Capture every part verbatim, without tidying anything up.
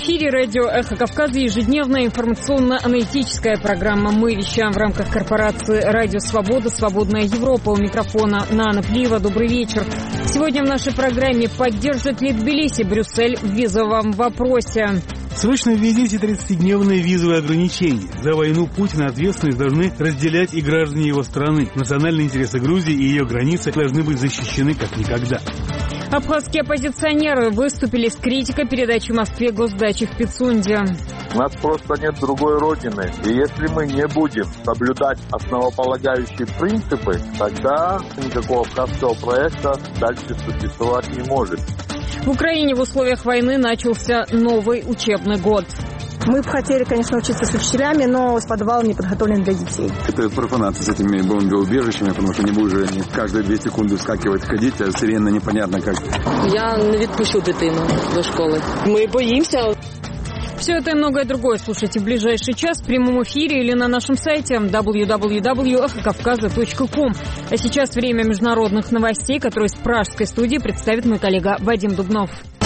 эфире радио «Эхо Кавказа» ежедневная информационно-аналитическая программа. Мы вещаем в рамках корпорации «Радио Свобода», «Свободная Европа». У микрофона Нана Плиева. Добрый вечер. Сегодня в нашей программе: поддержит ли Тбилиси Брюссель в визовом вопросе? Срочно введите тридцатидневные визовые ограничения. За войну Путина ответственность должны разделять и граждане его страны. Национальные интересы Грузии и ее границы должны быть защищены как никогда. Абхазские оппозиционеры выступили с критикой передачи Москве госдачи в Пицунде. У нас просто нет другой родины. И если мы не будем соблюдать основополагающие принципы, тогда никакого абхазского проекта дальше существовать не может. В Украине в условиях войны начался новый учебный год. Мы бы хотели, конечно, учиться с учителями, но с подвалом не подготовлен для детей. Это профанация с этими бомбоубежищами, потому что не будешь уже каждые две секунды вскакивать, ходить, а сирена непонятно как. Я не відпущу дитину до школи. Ми боїмося. Все это и многое другое слушайте в ближайший час в прямом эфире или на нашем сайте дабл ю дабл ю дабл ю точка эхо кавказа точка ком. А сейчас время международных новостей, которые с пражской студии представит мой коллега Вадим Дубнов.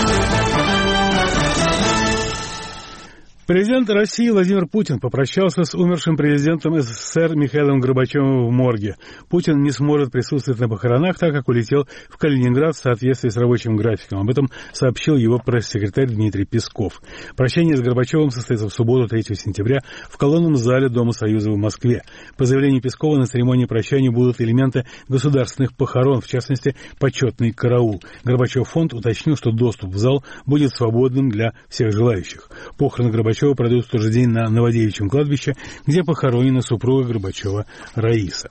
Президент России Владимир Путин попрощался с умершим президентом СССР Михаилом Горбачевым в морге. Путин не сможет присутствовать на похоронах, так как улетел в Калининград в соответствии с рабочим графиком. Об этом сообщил его пресс-секретарь Дмитрий Песков. Прощание с Горбачевым состоится в субботу, третьего сентября, в колонном зале Дома Союза в Москве. По заявлению Пескова, на церемонии прощания будут элементы государственных похорон, в частности, почетный караул. Горбачев фонд уточнил, что доступ в зал будет свободным для всех желающих. Похороны Горбачева пройдут в тот же день на Новодевичьем кладбище, где похоронена супруга Горбачева Раиса.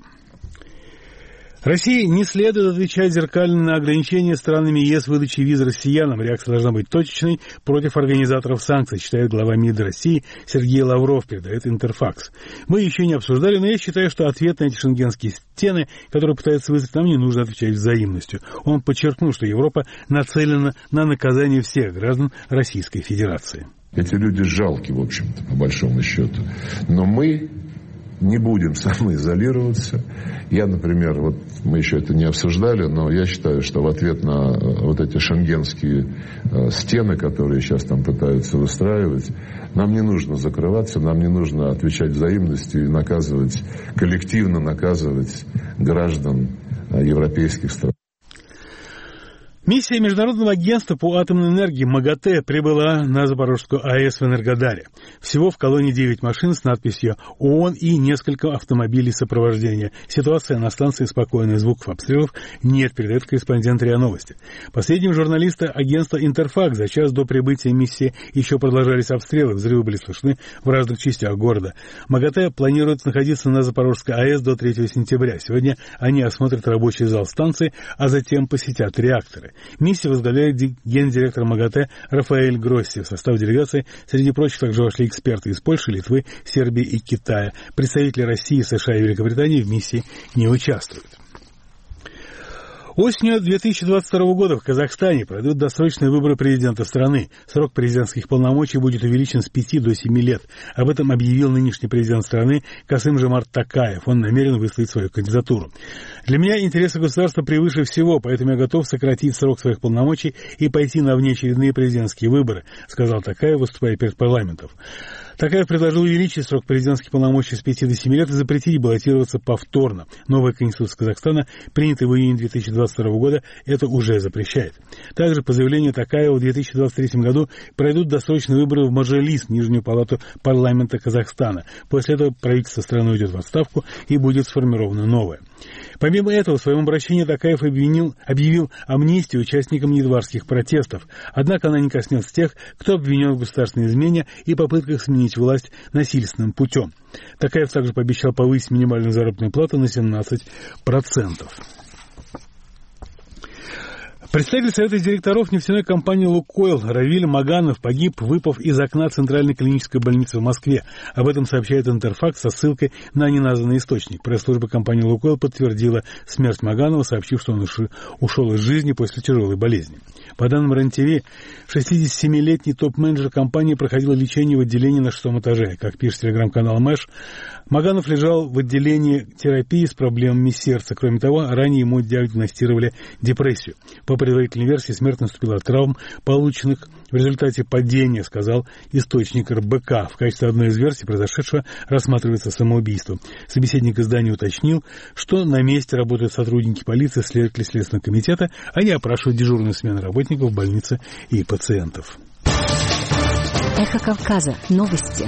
России не следует отвечать зеркально на ограничения странами ЕС выдачи виз россиянам. Реакция должна быть точечной против организаторов санкций, считает глава МИД России Сергей Лавров, передает Интерфакс. Мы еще не обсуждали, но я считаю, что ответ на эти шенгенские стены, которые пытаются вызвать, нам не нужно отвечать взаимностью. Он подчеркнул, что Европа нацелена на наказание всех граждан Российской Федерации. Эти люди жалки, в общем-то, по большому счету. Но мы не будем самоизолироваться. Я, например, вот мы еще это не обсуждали, но я считаю, что в ответ на вот эти шенгенские стены, которые сейчас там пытаются выстраивать, нам не нужно закрываться, нам не нужно отвечать взаимностью и наказывать, коллективно наказывать граждан европейских стран. Миссия Международного агентства по атомной энергии МАГАТЭ прибыла на Запорожскую АЭС в Энергодаре. Всего в колонне девять машин с надписью ООН и несколько автомобилей сопровождения. Ситуация на станции спокойная, звуков обстрелов нет, передает корреспондент РИА Новости. По сведениям журналиста агентства Интерфакс, за час до прибытия миссии еще продолжались обстрелы, взрывы были слышны в разных частях города. МАГАТЭ планирует находиться на Запорожской АЭС до третьего сентября. Сегодня они осмотрят рабочий зал станции, а затем посетят реакторы. Миссию возглавляет гендиректор МАГАТЭ Рафаэль Гросси. В состав делегации, среди прочих, также вошли эксперты из Польши, Литвы, Сербии и Китая. Представители России, США и Великобритании в миссии не участвуют. Осенью две тысячи двадцать второго года в Казахстане пройдут досрочные выборы президента страны. Срок президентских полномочий будет увеличен с пяти до семи лет. Об этом объявил нынешний президент страны Касым-Жомарт Токаев. Он намерен выставить свою кандидатуру. Для меня интересы государства превыше всего, поэтому я готов сократить срок своих полномочий и пойти на внеочередные президентские выборы, сказал Токаев, выступая перед парламентом. Токаев предложил увеличить срок президентских полномочий с пяти до семи лет и запретить баллотироваться повторно. Новая Конституция Казахстана, принятая в июне две тысячи двадцать второго года, это уже запрещает. Также, по заявлению Токаева, в две тысячи двадцать третьем году пройдут досрочные выборы в Маджалис, Нижнюю палату парламента Казахстана. После этого правительство страны уйдет в отставку и будет сформировано новое. Помимо этого, в своем обращении Токаев обвинил, объявил амнистию участникам январских протестов. Однако она не коснется тех, кто обвинен в государственной измене и попытках сменить власть насильственным путем. Токаев также пообещал повысить минимальную заработную плату на семнадцать процентов. Представитель Совета директоров нефтяной компании «Лукойл» Равиль Маганов погиб, выпав из окна Центральной клинической больницы в Москве. Об этом сообщает Интерфакс со ссылкой на неназванный источник. Пресс-служба компании «Лукойл» подтвердила смерть Маганова, сообщив, что он ушел из жизни после тяжелой болезни. По данным РЕН-ТВ, шестидесятисемилетний топ-менеджер компании проходил лечение в отделении на шестом этаже. Как пишет телеграм-канал Мэш, Маганов лежал в отделении терапии с проблемами сердца. Кроме того, ранее ему диагностировали депрессию. По По предварительной версии, смерть наступила от травм, полученных в результате падения, сказал источник эр бэ ка. В качестве одной из версий произошедшего рассматривается самоубийство. Собеседник издания уточнил, что на месте работают сотрудники полиции, следователи Следственного комитета. Они опрашивают дежурную смену работников больницы и пациентов. Эхо Кавказа. Новости.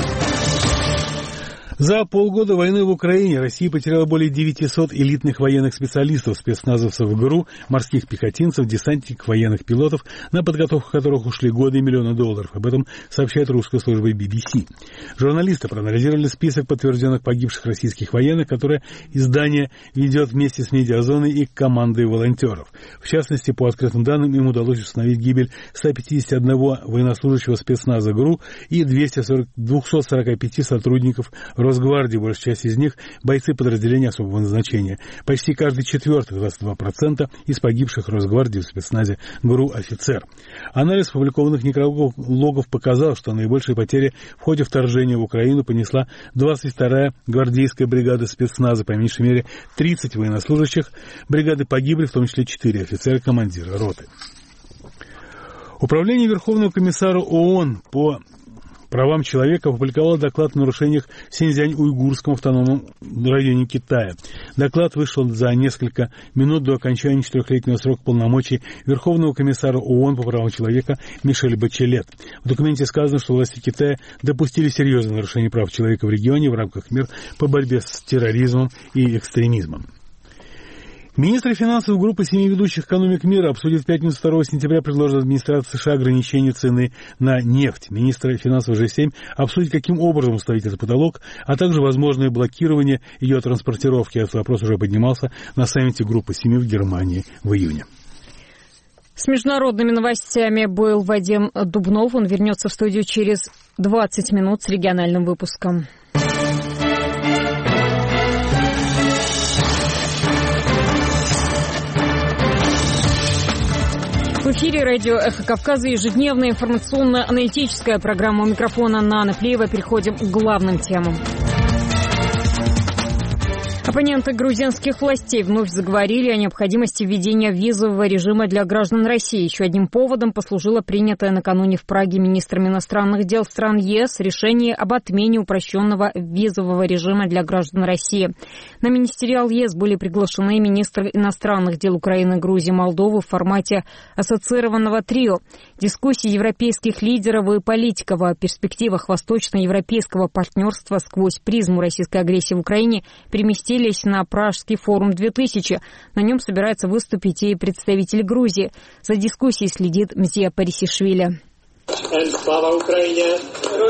За полгода войны в Украине Россия потеряла более девятисот элитных военных специалистов, спецназовцев ГРУ, морских пехотинцев, десантников, военных пилотов, на подготовку которых ушли годы и миллионы долларов. Об этом сообщает русская служба би би си. Журналисты проанализировали список подтвержденных погибших российских военных, которые издание ведет вместе с медиазоной и командой волонтеров. В частности, по открытым данным, им удалось установить гибель ста пятидесяти одного военнослужащего спецназа ГРУ и двухсот сорока пяти сотрудников Росгвардии, большая часть из них бойцы подразделения особого назначения. Почти каждый четвертый, двадцать два процента, из погибших Росгвардии в спецназе ГРУ офицер. Анализ публикованных некрологов показал, что наибольшие потери в ходе вторжения в Украину понесла двадцать вторая гвардейская бригада спецназа, по меньшей мере тридцать военнослужащих бригады погибли, в том числе четыре офицера командира роты. Управление Верховного комиссара ООН по правам человека опубликовал доклад о нарушениях в Синьцзянь-Уйгурском автономном районе Китая. Доклад вышел за несколько минут до окончания четырехлетнего срока полномочий Верховного комиссара ООН по правам человека Мишель Бачелет. В документе сказано, что власти Китая допустили серьезные нарушения прав человека в регионе в рамках мер по борьбе с терроризмом и экстремизмом. Министры финансов группы семи ведущих экономик мира обсудят в пятницу второго сентября предложенную администрацией США ограничение цены на нефть. Министры финансов джи семь обсудят, каким образом установить этот потолок, а также возможное блокирование ее транспортировки. Этот вопрос уже поднимался на саммите группы семи в Германии в июне. С международными новостями был Вадим Дубнов. Он вернется в студию через двадцать минут с региональным выпуском. В эфире радио «Эхо Кавказа», ежедневная информационно-аналитическая программа. У микрофона Нана Плеева. Переходим к главным темам. Оппоненты грузинских властей вновь заговорили о необходимости введения визового режима для граждан России. Еще одним поводом послужило принятое накануне в Праге министрами иностранных дел стран ЕС решение об отмене упрощенного визового режима для граждан России. На министериал ЕС были приглашены министры иностранных дел Украины, Грузии, Молдовы в формате ассоциированного трио. Дискуссии европейских лидеров и политиков о перспективах восточноевропейского партнерства сквозь призму российской агрессии в Украине переместились на Пражский форум две тысячи. На нем собирается выступить и представитель Грузии. За дискуссией следит Мзия Парисишвили. Слава Украине!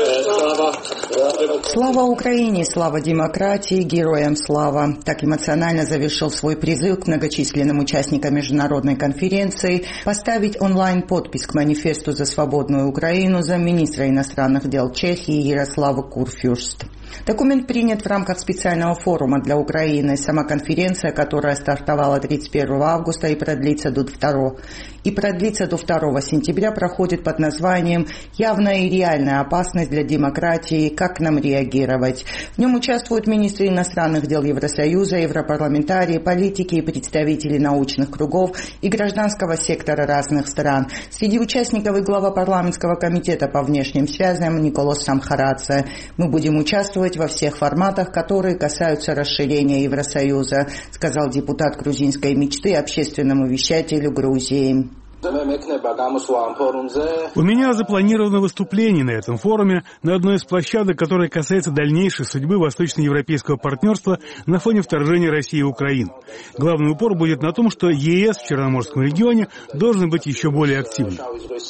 Слава Украине, слава демократии, героям слава. Так эмоционально завершил свой призыв к многочисленным участникам международной конференции поставить онлайн-подпись к манифесту за свободную Украину замминистра иностранных дел Чехии Ярослава Курфюрст. Документ принят в рамках специального форума для Украины. Сама конференция, которая стартовала тридцать первого августа и продлится до второго, и продлится до второго сентября, проходит под названием «Явная и реальная опасность для демократии. Как нам реагировать?». В нем участвуют министры иностранных дел Евросоюза, европарламентарии, политики и представители научных кругов и гражданского сектора разных стран. Среди участников и глава парламентского комитета по внешним связям Николос Самхарадзе. Мы будем участвовать во всех форматах, которые касаются расширения Евросоюза, сказал депутат грузинской мечты общественному вещателю Грузии. У меня запланировано выступление на этом форуме на одной из площадок, которая касается дальнейшей судьбы восточноевропейского партнерства на фоне вторжения России в Украину. Главный упор будет на том, что ЕС в Черноморском регионе должен быть еще более активным.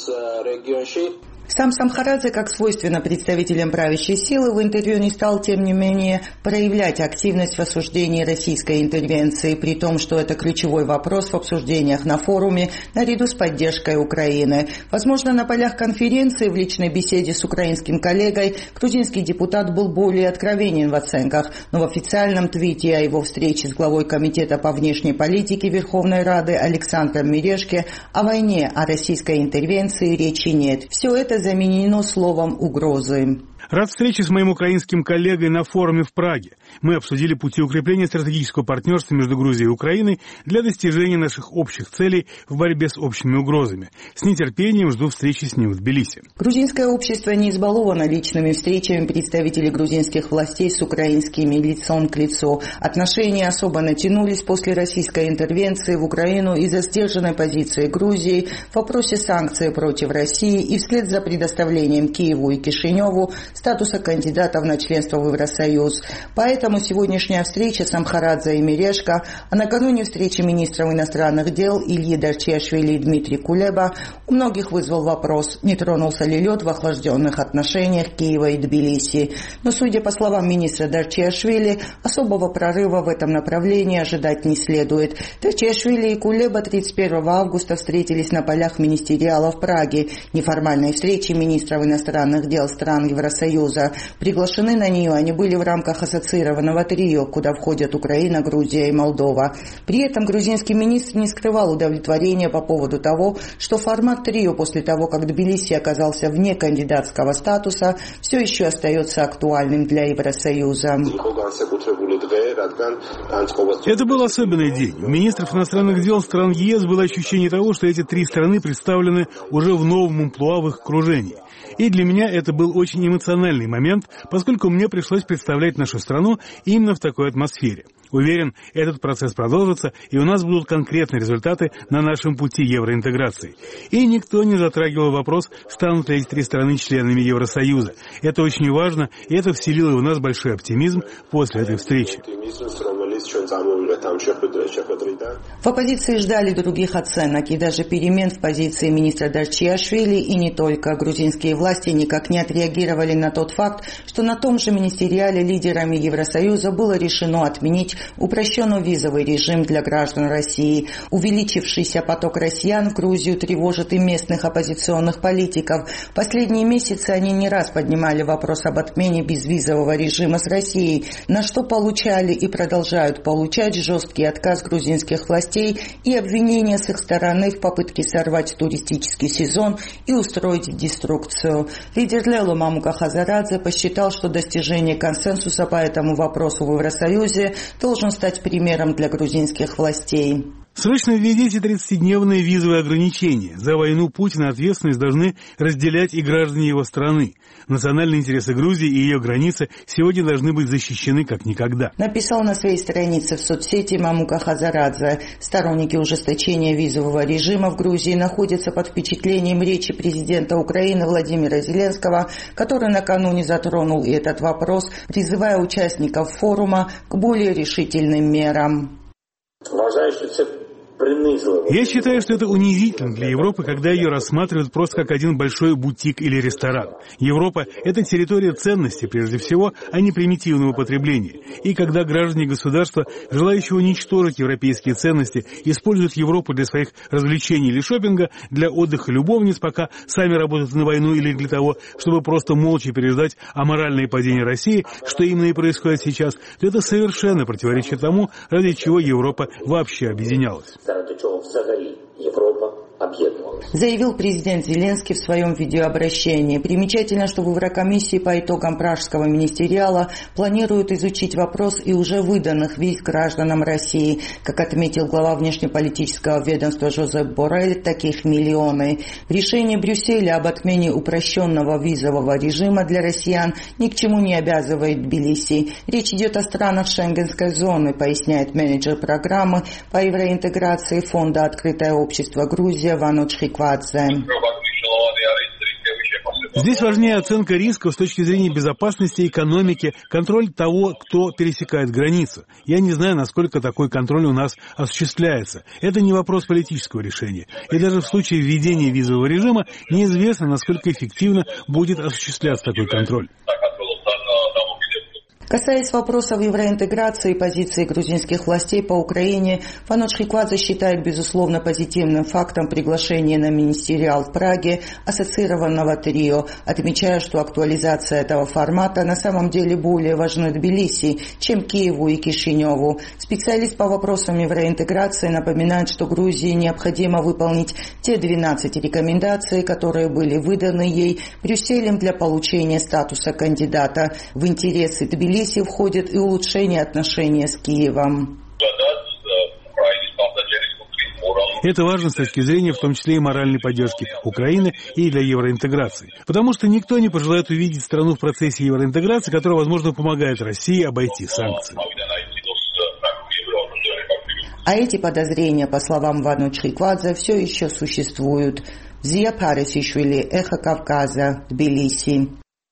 Сам Самхарадзе, как свойственно представителям правящей силы, в интервью не стал, тем не менее, проявлять активность в осуждении российской интервенции, при том, что это ключевой вопрос в обсуждениях на форуме наряду с поддержкой Украины. Возможно, на полях конференции в личной беседе с украинским коллегой грузинский депутат был более откровенен в оценках, но в официальном твите о его встрече с главой Комитета по внешней политике Верховной Рады Александром Мирешке о войне, о российской интервенции речи нет. Все это заменено словом «угрозы». Рад встрече с моим украинским коллегой на форуме в Праге. Мы обсудили пути укрепления стратегического партнерства между Грузией и Украиной для достижения наших общих целей в борьбе с общими угрозами. С нетерпением жду встречи с ним в Тбилиси. Грузинское общество не избаловано личными встречами представителей грузинских властей с украинскими лицом к лицу. Отношения особо натянулись после российской интервенции в Украину из-за сдержанной позиции Грузии в вопросе санкций против России и вслед за предоставлением Киеву и Кишиневу статуса кандидатов на членство в Евросоюз. Поэтому сегодняшняя встреча с Амхарадзе и Мирешко, а накануне встречи министров иностранных дел Ильи Дарчиашвили и Дмитрия Кулеба у многих вызвал вопрос, не тронулся ли лед в охлажденных отношениях Киева и Тбилиси. Но, судя по словам министра Дарчиашвили, особого прорыва в этом направлении ожидать не следует. Дарчиашвили и Кулеба тридцать первого августа встретились на полях министериала в Праге, неформальной встречи министров иностранных дел стран Евросоюза. Приглашены на нее они были в рамках ассоциированного трио, куда входят Украина, Грузия и Молдова. При этом грузинский министр не скрывал удовлетворения по поводу того, что формат трио после того, как Тбилиси оказался вне кандидатского статуса, все еще остается актуальным для Евросоюза. Это был особенный день. У министров иностранных дел стран ЕС было ощущение того, что эти три страны представлены уже в новом амплуа в их окружении. И для меня это был очень эмоциональный момент, поскольку мне пришлось представлять нашу страну именно в такой атмосфере. Уверен, этот процесс продолжится, и у нас будут конкретные результаты на нашем пути евроинтеграции. И никто не затрагивал вопрос, станут ли эти три страны членами Евросоюза. Это очень важно, и это вселило в нас большой оптимизм после этой встречи. В оппозиции ждали других оценок и даже перемен в позиции министра Дарчиашвили, и не только. Грузинские власти никак не отреагировали на тот факт, что на том же министериале лидерами Евросоюза было решено отменить упрощенный визовый режим для граждан России. Увеличившийся поток россиян в Грузию тревожит и местных оппозиционных политиков. В последние месяцы они не раз поднимали вопрос об отмене безвизового режима с Россией, на что получали и продолжают получать жесткий отказ грузинских властей и обвинения с их стороны в попытке сорвать туристический сезон и устроить деструкцию. Лидер Лелу Мамука Хазарадзе посчитал, что достижение консенсуса по этому вопросу в Евросоюзе должен стать примером для грузинских властей. Срочно введите тридцатидневные визовые ограничения. За войну Путина ответственность должны разделять и граждане его страны. Национальные интересы Грузии и ее границы сегодня должны быть защищены как никогда. Написал на своей странице в соцсети Мамука Хазарадзе. Сторонники ужесточения визового режима в Грузии находятся под впечатлением речи президента Украины Владимира Зеленского, который накануне затронул и этот вопрос, призывая участников форума к более решительным мерам. Я считаю, что это унизительно для Европы, когда ее рассматривают просто как один большой бутик или ресторан. Европа – это территория ценностей, прежде всего, а не примитивного потребления. И когда граждане государства, желающие уничтожить европейские ценности, используют Европу для своих развлечений или шопинга, для отдыха любовниц, пока сами работают на войну или для того, чтобы просто молча переждать аморальное падение России, что именно и происходит сейчас, то это совершенно противоречит тому, ради чего Европа вообще объединялась. Заявил президент Зеленский в своем видеообращении. Примечательно, что в Еврокомиссии по итогам пражского министериала планируют изучить вопрос и уже выданных виз гражданам России. Как отметил глава внешнеполитического ведомства Жозеп Боррель, таких миллионы. Решение Брюсселя об отмене упрощенного визового режима для россиян ни к чему не обязывает Тбилиси. Речь идет о странах Шенгенской зоны, поясняет менеджер программы по евроинтеграции Фонда «Открытое общество Грузия» Вануч Хиквадзе. Здесь важнее оценка рисков с точки зрения безопасности, экономики, контроль того, кто пересекает границу. Я не знаю, насколько такой контроль у нас осуществляется. Это не вопрос политического решения. И даже в случае введения визового режима неизвестно, насколько эффективно будет осуществляться такой контроль. Касаясь вопросов евроинтеграции и позиции грузинских властей по Украине, Фанот Шриквадзе считает безусловно позитивным фактом приглашения на министериал в Праге ассоциированного трио, отмечая, что актуализация этого формата на самом деле более важна Тбилиси, чем Киеву и Кишиневу. Специалист по вопросам евроинтеграции напоминает, что Грузии необходимо выполнить те двенадцать рекомендаций, которые были выданы ей Брюсселем для получения статуса кандидата. В интересы Тбилиси входит и улучшение отношений с Киевом. Это важно с точки зрения, в том числе и моральной поддержки Украины и для евроинтеграции. Потому что никто не пожелает увидеть страну в процессе евроинтеграции, которая, возможно, помогает России обойти санкции. А эти подозрения, по словам Фанот Шриквадзе, все еще существуют. Зия Парисишвили, Эхо Кавказа, Тбилиси.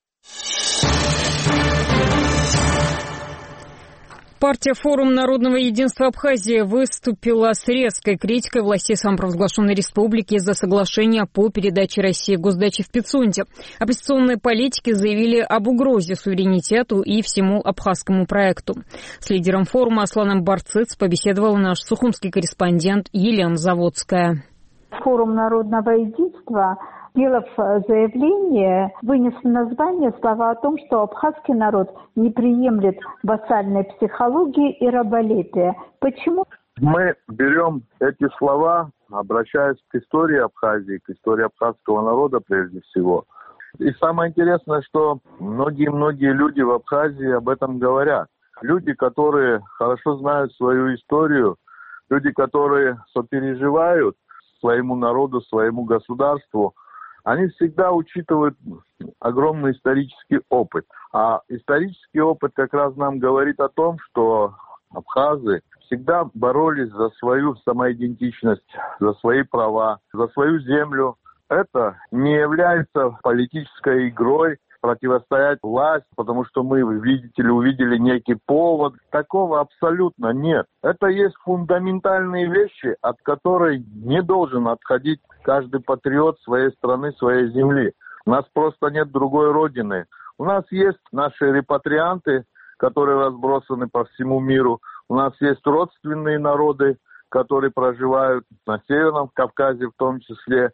Партия «Форум народного единства Абхазии» выступила с резкой критикой властей самопровозглашенной республики из-за соглашения по передаче России госдачи в Пицунде. Оппозиционные политики заявили об угрозе суверенитету и всему абхазскому проекту. С лидером форума Асланом Барцыц побеседовал наш сухумский корреспондент Елена Заводская. Форум народного единства, сделав заявление, вынес название слова о том, что абхазский народ не приемлет вассальной психологии и раболепия. Почему? Мы берем эти слова, обращаясь к истории Абхазии, к истории абхазского народа прежде всего. И самое интересное, что многие-многие люди в Абхазии об этом говорят. Люди, которые хорошо знают свою историю, люди, которые сопереживают своему народу, своему государству, они всегда учитывают огромный исторический опыт. А исторический опыт как раз нам говорит о том, что абхазы всегда боролись за свою самоидентичность, за свои права, за свою землю. Это не является политической игрой противостоять власть, потому что мы, видите ли, увидели некий повод. Такого абсолютно нет. Это есть фундаментальные вещи, от которой не должен отходить каждый патриот своей страны, своей земли. У нас просто нет другой родины. У нас есть наши репатрианты, которые разбросаны по всему миру. У нас есть родственные народы, которые проживают на Северном Кавказе в том числе.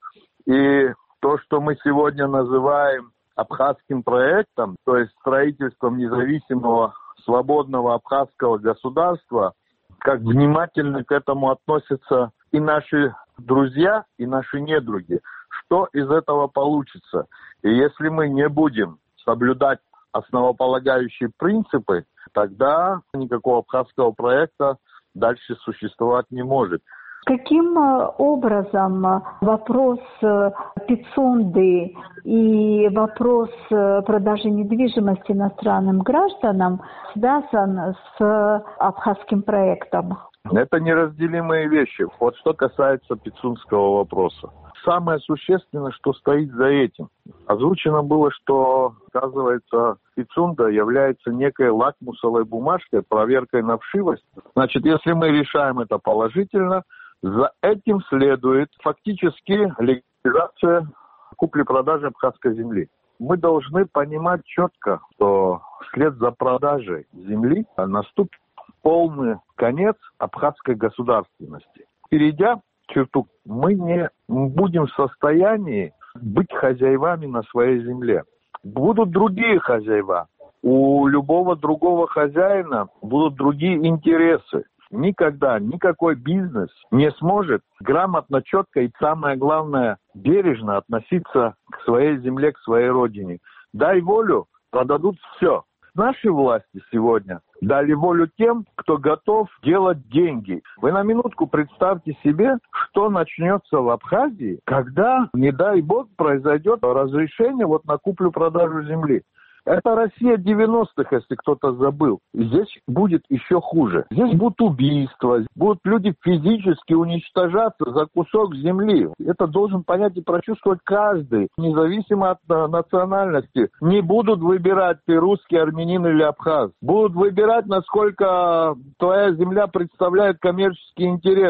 И то, что мы сегодня называем абхазским проектом, то есть строительством независимого, свободного абхазского государства, как внимательно к этому относятся и наши друзья, и наши недруги. Что из этого получится? И если мы не будем соблюдать основополагающие принципы, тогда никакого абхазского проекта дальше существовать не может. Каким образом вопрос Пицунды и вопрос продажи недвижимости иностранным гражданам связан с абхазским проектом? Это неразделимые вещи. Вот что касается пицунского вопроса. Самое существенное, что стоит за этим. Озвучено было, что, оказывается, Пицунда является некой лакмусовой бумажкой, проверкой на вшивость. Значит, если мы решаем это положительно, за этим следует фактически легализация купли-продажи абхазской земли. Мы должны понимать четко, что вслед за продажей земли наступит полный конец абхазской государственности. Перейдя черту, мы не будем в состоянии быть хозяевами на своей земле. Будут другие хозяева. У любого другого хозяина будут другие интересы. Никогда никакой бизнес не сможет грамотно, четко и, самое главное, бережно относиться к своей земле, к своей родине. Дай волю, продадут все. Наши власти сегодня дали волю тем, кто готов делать деньги. Вы на минутку представьте себе, что начнется в Абхазии, когда, не дай бог, произойдет разрешение вот на куплю-продажу земли. Это Россия девяностых, если кто-то забыл. Здесь будет еще хуже. Здесь будут убийства, будут люди физически уничтожаться за кусок земли. Это должен понять и прочувствовать каждый, независимо от национальности. Не будут выбирать, ты русский, армянин или абхаз. Будут выбирать, насколько твоя земля представляет коммерческий интерес.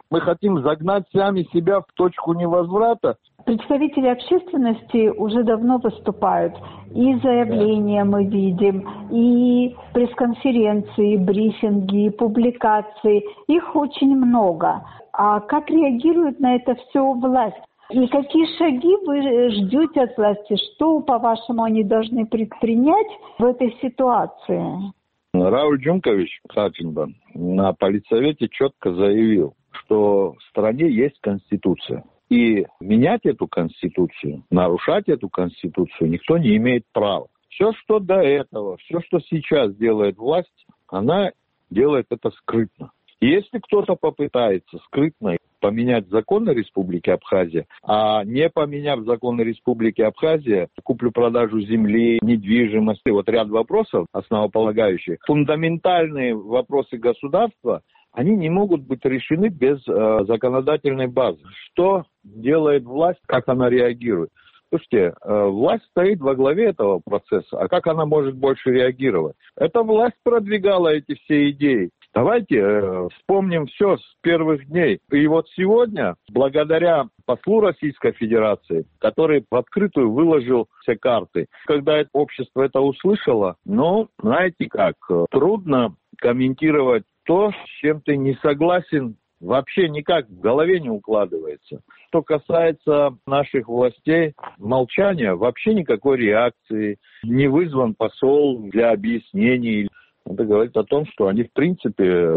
Мы хотим загнать сами себя в точку невозврата. Представители общественности уже давно выступают. И заявления мы видим, и пресс-конференции, и брифинги, и публикации. Их очень много. А как реагирует на это все власть? И какие шаги вы ждете от власти? Что, по-вашему, они должны предпринять в этой ситуации? Рауль Джункович Хачинбан на политсовете четко заявил, что в стране есть Конституция. И менять эту Конституцию, нарушать эту Конституцию никто не имеет права. Все, что до этого, все, что сейчас делает власть, она делает это скрытно. И если кто-то попытается скрытно поменять законы Республики Абхазия, а не поменяв законы Республики Абхазия, куплю-продажу земли, недвижимости, вот ряд вопросов основополагающих, фундаментальные вопросы государства, они не могут быть решены без э, законодательной базы. Что делает власть, как она реагирует? Слушайте, э, власть стоит во главе этого процесса, а как она может больше реагировать? Эта власть продвигала эти все идеи. Давайте э, вспомним все с первых дней. И вот сегодня, благодаря послу Российской Федерации, который в открытую выложил все карты, когда это общество это услышало, ну, знаете как, трудно комментировать то, с чем ты не согласен, вообще никак в голове не укладывается. Что касается наших властей, молчания, вообще никакой реакции, не вызван посол для объяснений. Это говорит о том, что они, в принципе,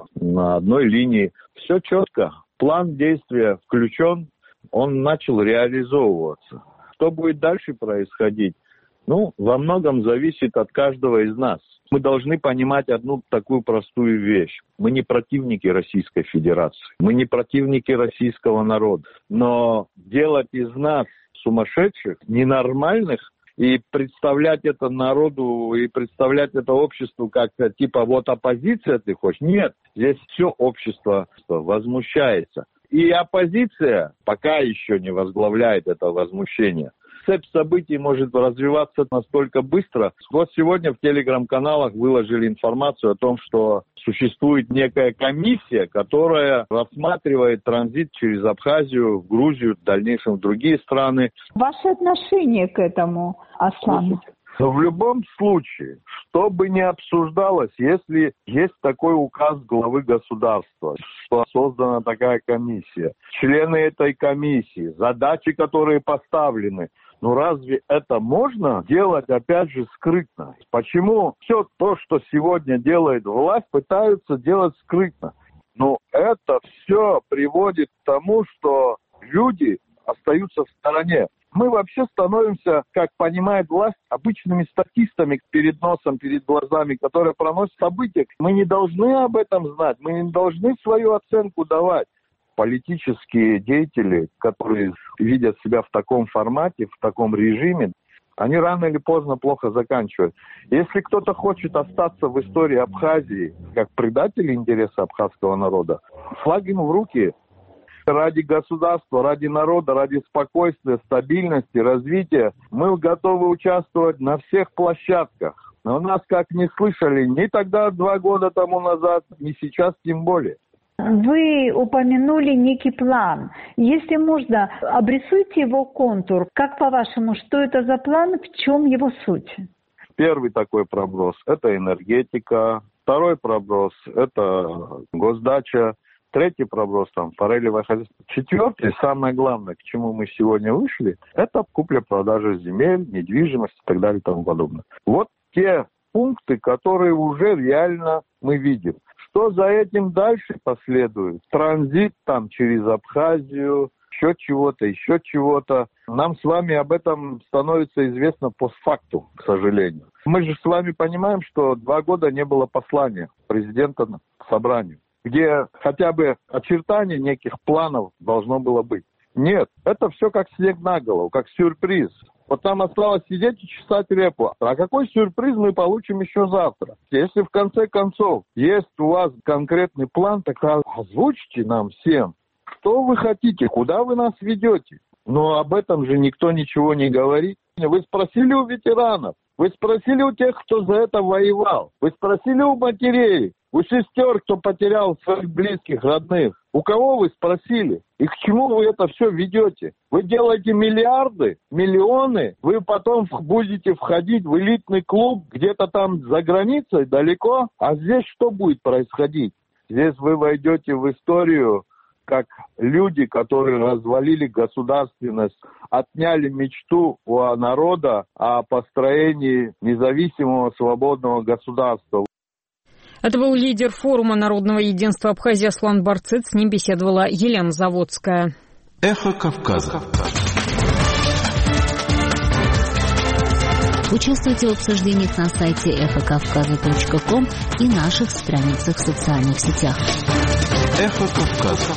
на одной линии. Все четко. План действия включен, он начал реализовываться. Что будет дальше происходить? Ну, во многом зависит от каждого из нас. Мы должны понимать одну такую простую вещь. Мы не противники Российской Федерации. Мы не противники российского народа. Но делать из нас сумасшедших, ненормальных, и представлять это народу, и представлять это обществу как типа вот оппозиция ты хочешь. Нет, здесь все общество возмущается. И оппозиция пока еще не возглавляет это возмущение. Цепь событий может развиваться настолько быстро. Вот сегодня в телеграм-каналах выложили информацию о том, что существует некая комиссия, которая рассматривает транзит через Абхазию в Грузию, в дальнейшем в другие страны. Ваше отношение к этому, Аслан? В любом случае, что бы ни обсуждалось, если есть такой указ главы государства, что создана такая комиссия, члены этой комиссии, задачи, которые поставлены, ну разве это можно делать, опять же, скрытно? Почему все то, что сегодня делает власть, пытаются делать скрытно? Но это все приводит к тому, что люди остаются в стороне. Мы вообще становимся, как понимает власть, обычными статистами перед носом, перед глазами, которые проносят события. Мы не должны об этом знать, мы не должны свою оценку давать. Политические деятели, которые видят себя в таком формате, в таком режиме, они рано или поздно плохо заканчивают. Если кто-то хочет остаться в истории Абхазии как предатель интереса абхазского народа, флаг им в руки. Ради государства, ради народа, ради спокойствия, стабильности, развития мы готовы участвовать на всех площадках. Но нас как не слышали ни тогда, два года тому назад, ни сейчас тем более. Вы упомянули некий план. Если можно, обрисуйте его контур. Как по-вашему, что это за план, в чем его суть? Первый такой проброс – это энергетика. Второй проброс – это госдача. Третий проброс, там, форелевое хозяйство. Четвертый, самое главное, к чему мы сегодня вышли, это купля-продажа земель, недвижимость и так далее и тому подобное. Вот те пункты, которые уже реально мы видим. Что за этим дальше последует? Транзит там через Абхазию, еще чего-то, еще чего-то. Нам с вами об этом становится известно постфактум, к сожалению. Мы же с вами понимаем, что два года не было послания президента к собранию, где хотя бы очертания неких планов должно было быть. Нет, это все как снег на голову, как сюрприз. Вот нам осталось сидеть и чесать репу. А какой сюрприз мы получим еще завтра? Если в конце концов есть у вас конкретный план, так озвучьте нам всем, что вы хотите, куда вы нас ведете. Но об этом же никто ничего не говорит. Вы спросили у ветеранов. Вы спросили у тех, кто за это воевал? Вы спросили у матерей, у сестер, кто потерял своих близких, родных? У кого вы спросили? И к чему вы это все ведете? Вы делаете миллиарды, миллионы, вы потом будете входить в элитный клуб где-то там за границей, далеко. А здесь что будет происходить? Здесь вы войдете в историю как люди, которые развалили государственность, отняли мечту у народа о построении независимого свободного государства. Это был лидер форума народного единства Абхазии Аслан Барцыц. С ним беседовала Елена Заводская. Эхо Кавказа. Участвуйте в обсуждениях на сайте эхо кавказа точка ком и наших страницах в социальных сетях. Эхо Кавказа.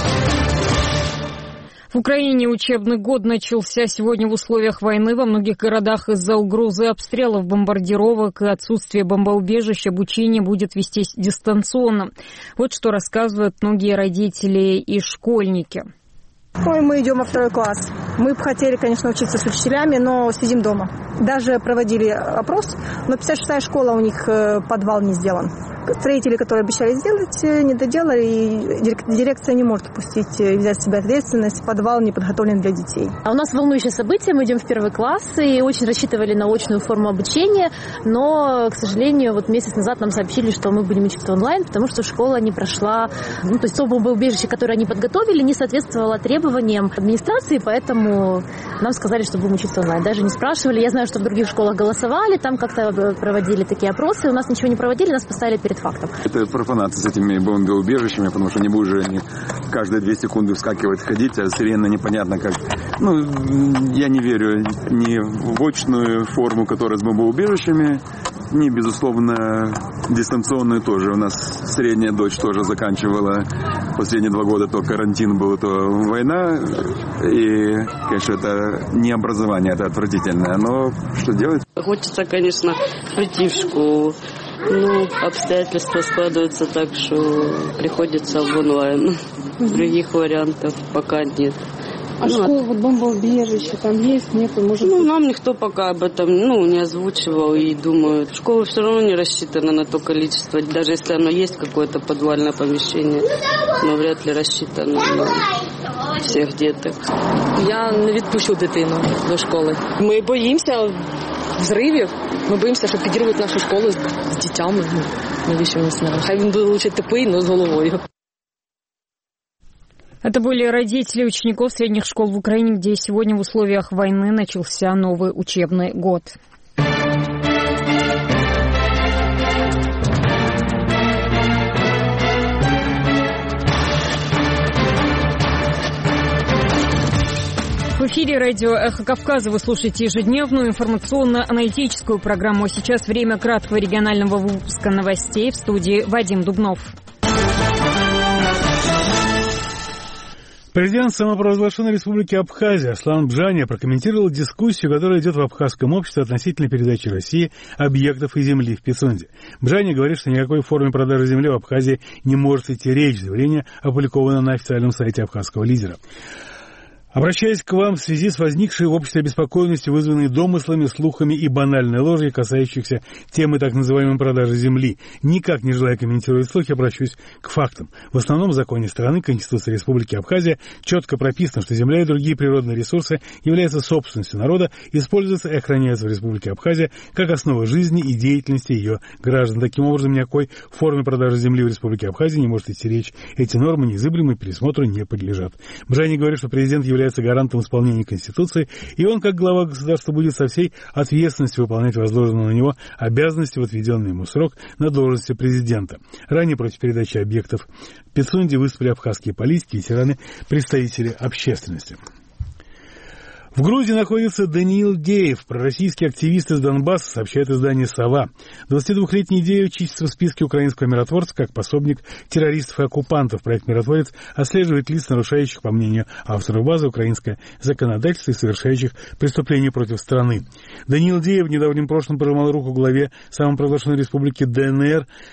В Украине учебный год начался сегодня в условиях войны. Во многих городах из-за угрозы обстрелов, бомбардировок и отсутствия бомбоубежищ обучение будет вестись дистанционно. Вот что рассказывают многие родители и школьники. Ой, мы идем во второй класс. Мы бы хотели, конечно, учиться с учителями, но сидим дома. Даже проводили опрос, но пятьдесят шестая школа, у них подвал не сделан. Строители, которые обещали сделать, не доделали, и дирекция не может упустить и взять в себя ответственность. Подвал не подготовлен для детей. А у нас волнующее событие. Мы идем в первый класс и очень рассчитывали на очную форму обучения, но, к сожалению, вот месяц назад нам сообщили, что мы будем учиться онлайн, потому что школа не прошла, ну, то есть то бомбоубежище, которое они подготовили, не соответствовало требованиям администрации, поэтому нам сказали, что будем учиться онлайн. Даже не спрашивали. Я знаю, что в других школах голосовали, там как-то проводили такие опросы. У нас ничего не проводили, нас поставили перед фактом. Это профанация с этими бомбоубежищами, потому что не будешь же они каждые две секунды вскакивать, ходить, а сирена непонятно как. Ну, я не верю ни в очную форму, которая с бомбоубежищами, ни, безусловно, дистанционную тоже. У нас средняя дочь тоже заканчивала последние два года, то карантин был, то война. И, конечно, это не образование, это отвратительное. Но что делать? Хочется, конечно, прийти в школу. Ну, обстоятельства складываются так, что приходится в онлайн. Других вариантов пока нет. А ну, школа, вот бомбоубежище, там есть, нет, может Ну, быть... нам никто пока об этом ну, не озвучивал и думают. Школа все равно не рассчитана на то количество, даже если оно есть какое-то подвальное помещение, но вряд ли рассчитано на всех деток. Я не відпущу дитину до школи. Ми боїмося взривів, ми боїмося, що підірвуть нашу школу з дітями. Навіщо вони снаряди? Хай він буде лучше тупий, но з головою. Это были родители учеников средних школ в Украине, где сегодня в условиях войны начался новый учебный год. В эфире радио «Эхо Кавказа». Вы слушаете ежедневную информационно-аналитическую программу. А сейчас время краткого регионального выпуска новостей. В студии Вадим Дубнов. Президент самопровозглашенной республики Абхазия Аслан Бжаня прокомментировал дискуссию, которая идет в абхазском обществе относительно передачи России объектов и земли в Пицунде. Бжаня говорит, что ни о какой форме продажи земли в Абхазии не может идти речь. Заявление опубликовано на официальном сайте абхазского лидера. Обращаясь к вам в связи с возникшей в обществе обеспокоенностью, вызванной домыслами, слухами и банальной ложью, касающихся темы так называемой продажи земли, никак не желая комментировать слухи, обращусь к фактам. В основном в законе страны, Конституции Республики Абхазия, четко прописано, что земля и другие природные ресурсы являются собственностью народа, используются и охраняются в Республике Абхазия как основа жизни и деятельности ее граждан. Таким образом, ни о какой форме продажи земли в Республике Абхазия не может идти речь. Эти нормы неизыблемы, пересмотру не подлежат. Бжани говорит, что президент является гарантом исполнения Конституции, и он, как глава государства, будет со всей ответственностью выполнять возложенные на него обязанности в отведенный ему срок на должности президента. Ранее против передачи объектов в Пицунде выступили абхазские политики, ветераны, представители общественности. В Грузии находится Даниил Деев, пророссийский активист из Донбасса, сообщает издание «Сова». двадцатидвухлетний Деев числится в списке украинского миротворца как пособник террористов и оккупантов. Проект «Миротворец» отслеживает лиц, нарушающих, по мнению авторов базы, украинское законодательство и совершающих преступления против страны. Даниил Деев в недавнем прошлом пожимал руку главе самопровозглашенной республики ДНР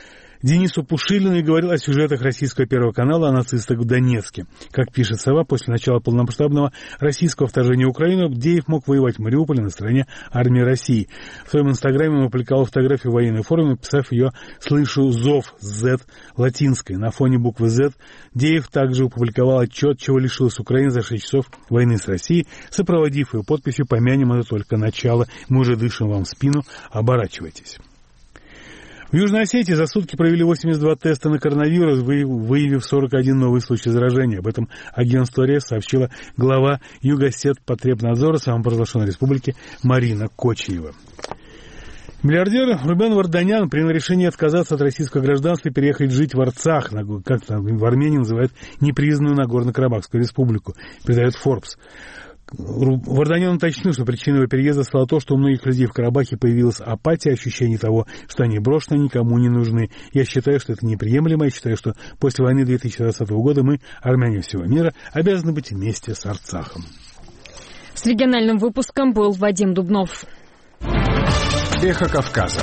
Денису Пушилину и говорил о сюжетах российского Первого канала о нацистах в Донецке. Как пишет «Сова», после начала полномасштабного российского вторжения в Украину Деев мог воевать в Мариуполе на стороне армии России. В своем инстаграме он опубликовал фотографию в военной форме, написав ее «Слышу зов Z» латинской. На фоне буквы Z Деев также опубликовал отчет, чего лишилась Украина за шесть часов войны с Россией, сопроводив ее подписью «Помянем, это только начало, мы уже дышим вам в спину, оборачивайтесь». В Южной Осетии за сутки провели восемьдесят два теста на коронавирус, выявив сорок один новый случай заражения. Об этом агентству РЕС сообщила глава Югосетпотребнадзора самопровозглашенной республики Марина Кочиева. Миллиардер Рубен Варданян принял решение отказаться от российского гражданства и переехать жить в Арцах, как в Армении называют непризнанную Нагорно-Карабахскую республику, передает Forbes. Варданян уточнил, что причиной его переезда стало то, что у многих людей в Карабахе появилась апатия, ощущение того, что они брошены, никому не нужны. Я считаю, что это неприемлемо. Я считаю, что после войны две тысячи двадцатого года мы, армяне всего мира, обязаны быть вместе с Арцахом. С региональным выпуском был Вадим Дубнов. Эхо Кавказа.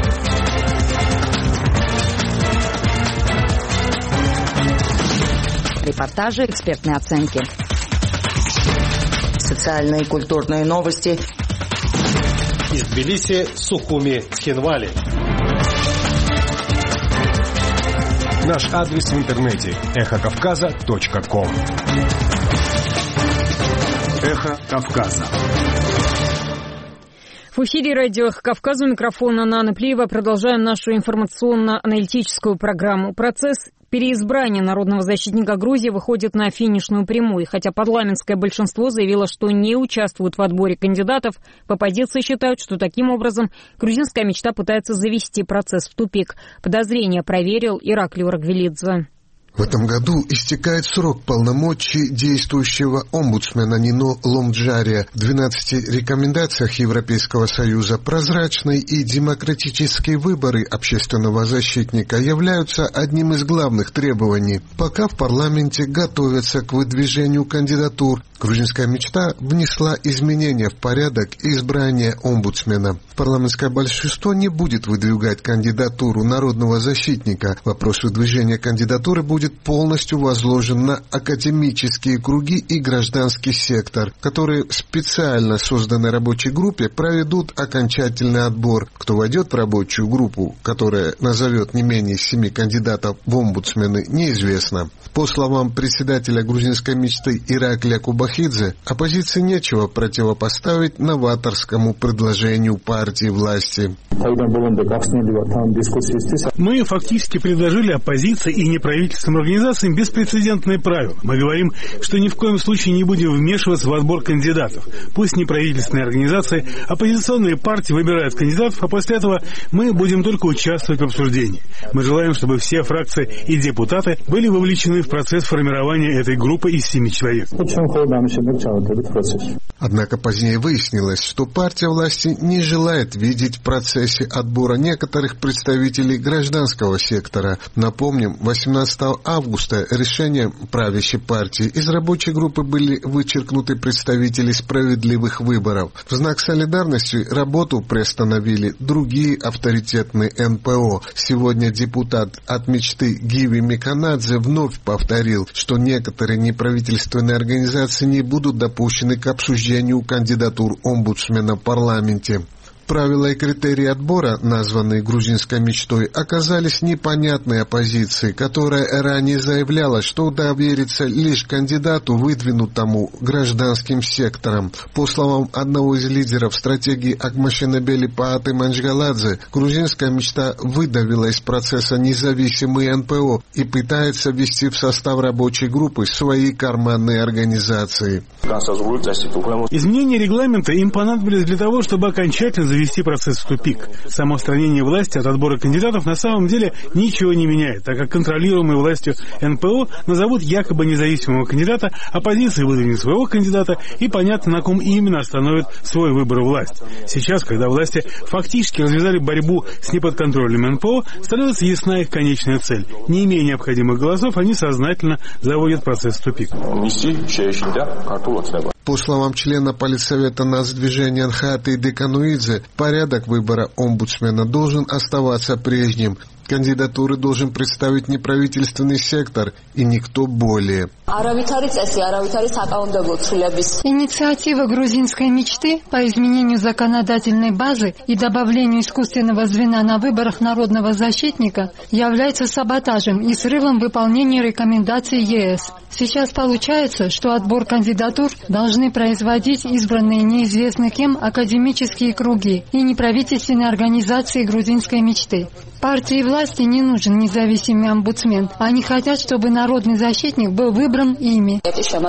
Репортажи, экспертные оценки. Социальные и культурные новости. Из Тбилиси, Сухуми, Цхинвали. Наш адрес в интернете эхо кавказа точка ком. Эхо Кавказа. В эфире радио «Эхо Кавказа», у микрофона Нана Плиева. Продолжаем нашу информационно-аналитическую программу. Процесс переизбрания народного защитника Грузии выходит на финишную прямую. Хотя парламентское большинство заявило, что не участвует в отборе кандидатов, в оппозиции считают, что таким образом грузинская мечта пытается завести процесс в тупик. Подозрения проверил Ираклий Урагвелидзе. В этом году истекает срок полномочий действующего омбудсмена Нино Ломджария. В двенадцати рекомендациях Европейского Союза прозрачные и демократические выборы общественного защитника являются одним из главных требований. Пока в парламенте готовятся к выдвижению кандидатур, грузинская мечта внесла изменения в порядок избрания омбудсмена. Парламентское большинство не будет выдвигать кандидатуру народного защитника. Вопрос выдвижения кандидатуры будет полностью возложен на академические круги и гражданский сектор, которые в специально созданной рабочей группе проведут окончательный отбор. Кто войдет в рабочую группу, которая назовет не менее семи кандидатов в омбудсмены, неизвестно. По словам председателя грузинской мечты Ираклия Кубахидзе, оппозиции нечего противопоставить новаторскому предложению партии власти. Мы фактически предложили оппозиции и неправительственным организациям беспрецедентные правила. Мы говорим, что ни в коем случае не будем вмешиваться в отбор кандидатов. Пусть неправительственные организации, оппозиционные партии выбирают кандидатов, а после этого мы будем только участвовать в обсуждении. Мы желаем, чтобы все фракции и депутаты были вовлечены в процесс формирования этой группы из семи человек. Однако позднее выяснилось, что партия власти не желает видеть в процессе отбора некоторых представителей гражданского сектора. Напомним, восемнадцатого августа решением правящей партии из рабочей группы были вычеркнуты представители справедливых выборов. В знак солидарности работу приостановили другие авторитетные эн пэ о. Сегодня депутат от мечты Гиви Миканадзе вновь повторил, что некоторые неправительственные организации не будут допущены к обсуждению кандидатур омбудсмена в парламенте. Правила и критерии отбора, названные грузинской мечтой, оказались непонятной оппозиции, которая ранее заявляла, что доверится лишь кандидату, выдвинутому гражданским сектором. По словам одного из лидеров стратегии Акмашинебели Пааты Манчгаладзе, грузинская мечта выдавила из процесса независимые эн пэ о и пытается ввести в состав рабочей группы свои карманные организации. Изменения регламента им понадобились для того, чтобы окончательно завести процесс в тупик. Само отстранение власти от отбора кандидатов на самом деле ничего не меняет, так как контролируемые властью эн пэ о назовут якобы независимого кандидата, оппозиция выдвинет своего кандидата, и понятно, на ком именно остановит свой выбор власть. Сейчас, когда власти фактически развязали борьбу с неподконтрольным эн пэ о, становится ясна их конечная цель. Не имея необходимых голосов, они сознательно заводят процесс в тупик. По словам члена политсовета нацдвижения Нхаты Декануидзе, порядок выбора омбудсмена должен оставаться прежним. Кандидатуры должен представить неправительственный сектор и никто более. Инициатива грузинской мечты по изменению законодательной базы и добавлению искусственного звена на выборах народного защитника является саботажем и срывом выполнения рекомендаций ЕС. Сейчас получается, что отбор кандидатур должны производить избранные неизвестно кем академические круги и неправительственные организации грузинской мечты. Партии власти не нужен независимый омбудсмен. Они хотят, чтобы народный защитник был выбран ими,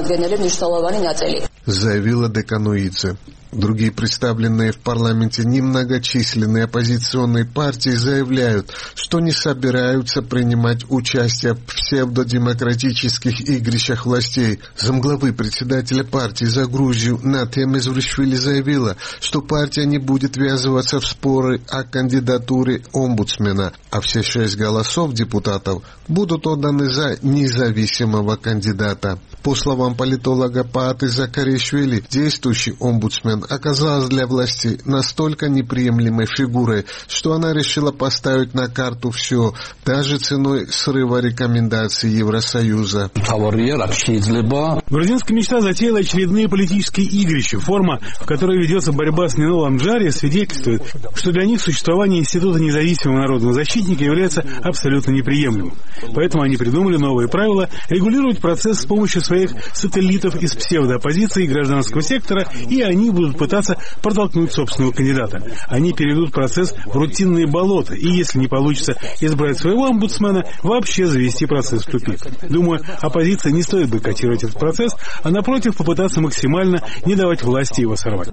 заявила Декануидзе. Другие представленные в парламенте немногочисленные оппозиционные партии заявляют, что не собираются принимать участие в псевдодемократических игрищах властей. Замглавы председателя партии за Грузию Наталья Мезрушвили заявила, что партия не будет ввязываться в споры о кандидатуре омбудсмена, а все шесть голосов депутатов будут отданы за независимого кандидата. По словам политолога Пааты Закаришвили, действующий омбудсмен оказалась для власти настолько неприемлемой фигурой, что она решила поставить на карту все, даже ценой срыва рекомендаций Евросоюза. Грузинская мечта затеяла очередные политические игрища. Форма, в которой ведется борьба с Нинолом Джари, свидетельствует, что для них существование института независимого народного защитника является абсолютно неприемлемым. Поэтому они придумали новые правила регулировать процесс с помощью своих сателлитов из псевдооппозиции и гражданского сектора, и они будут пытаться протолкнуть собственного кандидата. Они переведут процесс в рутинные болота, и если не получится избрать своего омбудсмена, вообще завести процесс в тупик. Думаю, оппозиция не стоит бойкотировать этот процесс, а напротив попытаться максимально не давать власти его сорвать.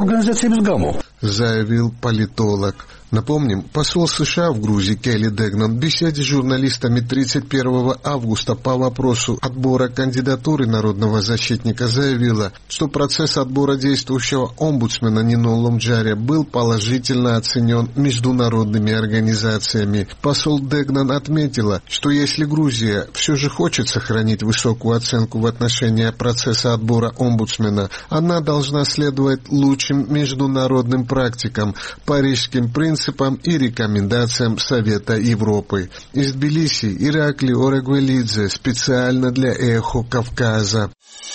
Заявил политолог. Напомним, посол США в Грузии Келли Дегнан в беседе с журналистами тридцать первого августа по вопросу отбора кандидатуры народного защитника заявила, что процесс отбора действующего омбудсмена Нинолом Джари был положительно оценен международными организациями. Посол Дегнан отметила, что если Грузия все же хочет сохранить высокую оценку в отношении процесса отбора омбудсмена, она должна следовать лучшим международным практикам, парижским принципам и рекомендациям Совета Европы. Из Тбилиси Иракли Орегвелидзе специально для «Эхо Кавказа».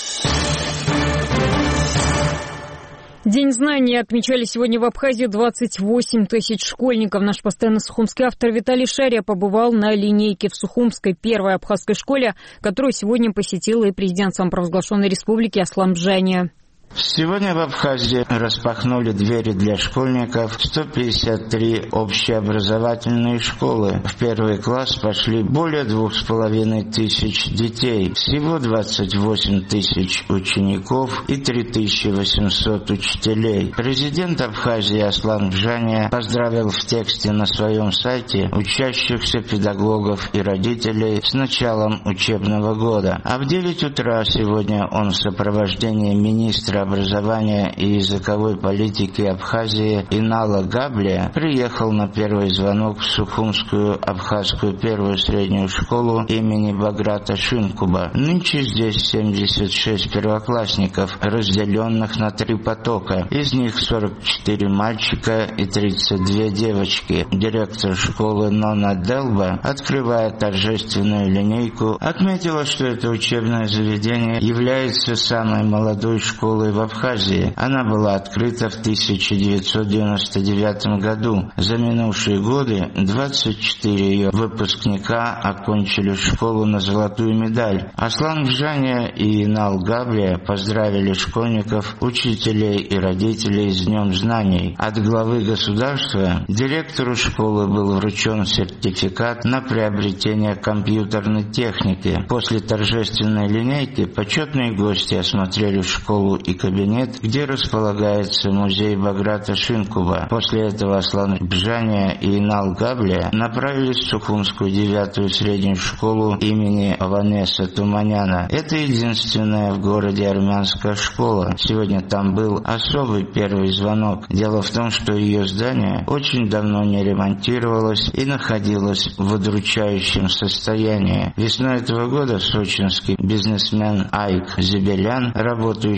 День знаний отмечали сегодня в Абхазии. двадцать восемь тысяч школьников. Наш постоянный сухумский автор Виталий Шария побывал на линейке в Сухумской первой абхазской школе, которую сегодня посетил и президент самопровозглашенной республики Аслан Бжания. Сегодня в Абхазии распахнули двери для школьников сто пятьдесят три общеобразовательные школы. В первый класс пошли более двух с половиной тысяч детей. Всего двадцать восемь тысяч учеников и три тысячи восемьсот учителей. Президент Абхазии Аслан Бжания поздравил в тексте на своем сайте учащихся, педагогов и родителей с началом учебного года. А в девять утра сегодня он в сопровождении министра образования и языковой политики Абхазии Инала Габлия приехал на первый звонок в Сухумскую абхазскую первую среднюю школу имени Баграта Шинкуба. Нынче здесь семьдесят шесть первоклассников, разделенных на три потока. Из них сорок четыре мальчика и тридцать две девочки. Директор школы Нона Делба, открывая торжественную линейку, отметила, что это учебное заведение является самой молодой школой в Абхазии. Она была открыта в тысяча девятьсот девяносто девятом году. За минувшие годы двадцать четыре ее выпускника окончили школу на золотую медаль. Аслан Бжания и Инал Габлия поздравили школьников, учителей и родителей с Днем знаний. От главы государства директору школы был вручен сертификат на приобретение компьютерной техники. После торжественной линейки почетные гости осмотрели школу и кабинет, где располагается музей Баграта Шинкуба. После этого Аслан Бжания и Инал Габлия направились в Сухумскую девятую среднюю школу имени Аванеса Туманяна. Это единственная в городе армянская школа. Сегодня там был особый первый звонок. Дело в том, что ее здание очень давно не ремонтировалось и находилось в удручающем состоянии. Весной этого года сочинский бизнесмен Айк Зибелян, работающий в сфере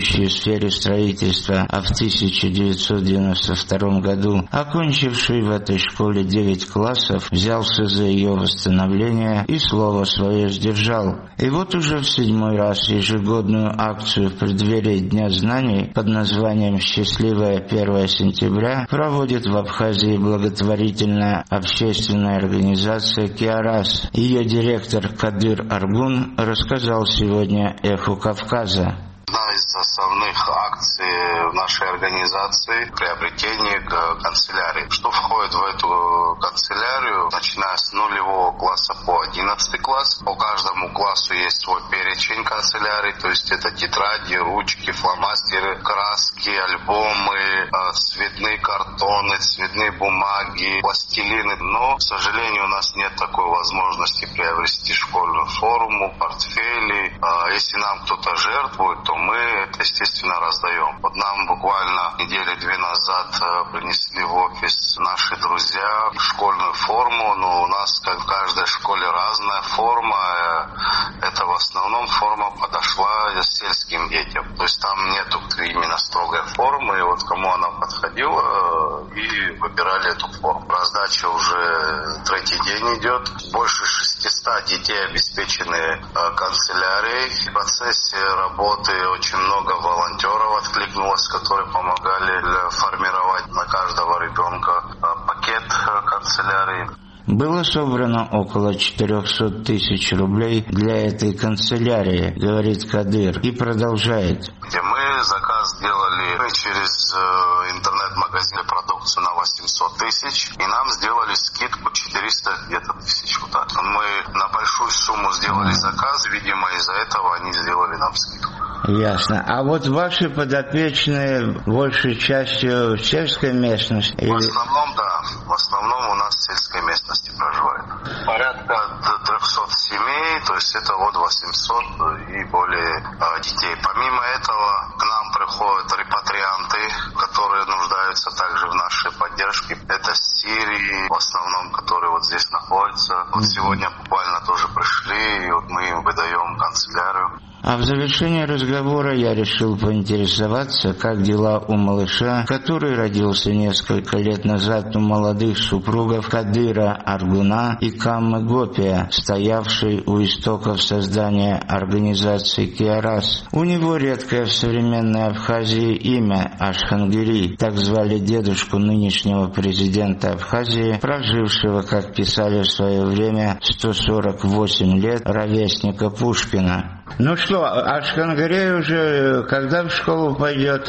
сфере строительства, а в тысяча девятьсот девяносто втором году окончивший в этой школе девять классов, взялся за ее восстановление и слово свое сдержал. И вот уже в седьмой раз ежегодную акцию в преддверии Дня знаний под названием «Счастливое первое сентября» проводит в Абхазии благотворительная общественная организация «Киарас». Ее директор Кадыр Аргун рассказал сегодня «Эху Кавказа». Одна из основных акций в нашей организации – приобретение канцелярии. Что входит в эту канцелярию, начиная с нулевого класса по одиннадцатый класс. По каждому классу есть свой перечень канцелярий, то есть это тетради, ручки, фломастеры, краски, альбомы, цветные картоны, цветные бумаги, пластилины. Но, к сожалению, у нас нет такой возможности приобрести школьную форму, портфели. Если нам кто-то жертвует, то мы это, естественно, раздаем. Вот нам буквально недели две назад принесли в офис наши друзья школьную форму, но у нас, как в каждой школе, разная форма. Это в основном форма подошла сельским детям. То есть там нету именно строгой формы, и вот кому она подходила, и выбирали эту форму. Раздача уже третий день идет. Больше шестисот детей обеспечены канцелярией. В процессе работы очень много волонтеров откликнулось, которые помогали формировать на каждого ребенка пакет канцелярии. Было собрано около четырехсот тысяч рублей для этой канцелярии, говорит Кадыр, и продолжает. Где мы заказ сделали через интернет-магазин продукцию на восемьсот тысяч, и нам сделали скидку четыреста где-то тысяч. Вот так. Мы на большую сумму сделали заказ, видимо, из-за этого они сделали нам скидку. Ясно. А вот ваши подопечные большей частью в сельской местности? В основном, да. В основном у нас в сельской местности проживает. Порядка трехсот семей, то есть это вот восемьсот и более детей. Помимо этого к нам приходят репатрианты, которые нуждаются также в нашей поддержке. Это с Сирии, в основном, которые вот здесь находятся. Вот сегодня буквально тоже пришли, и вот мы им выдаем канцелярию. А в завершении разговора я решил поинтересоваться, как дела у малыша, который родился несколько лет назад у молодых супругов Кадыра Аргуна и Каммы Гопия, стоявшей у истоков создания организации Киарас. У него редкое в современной Абхазии имя Ашхангири, так звали дедушку нынешнего президента Абхазии, прожившего, как писали в свое время, сто сорок восемь лет, ровесника Пушкина. Ну что, Ашхангири уже когда в школу пойдет?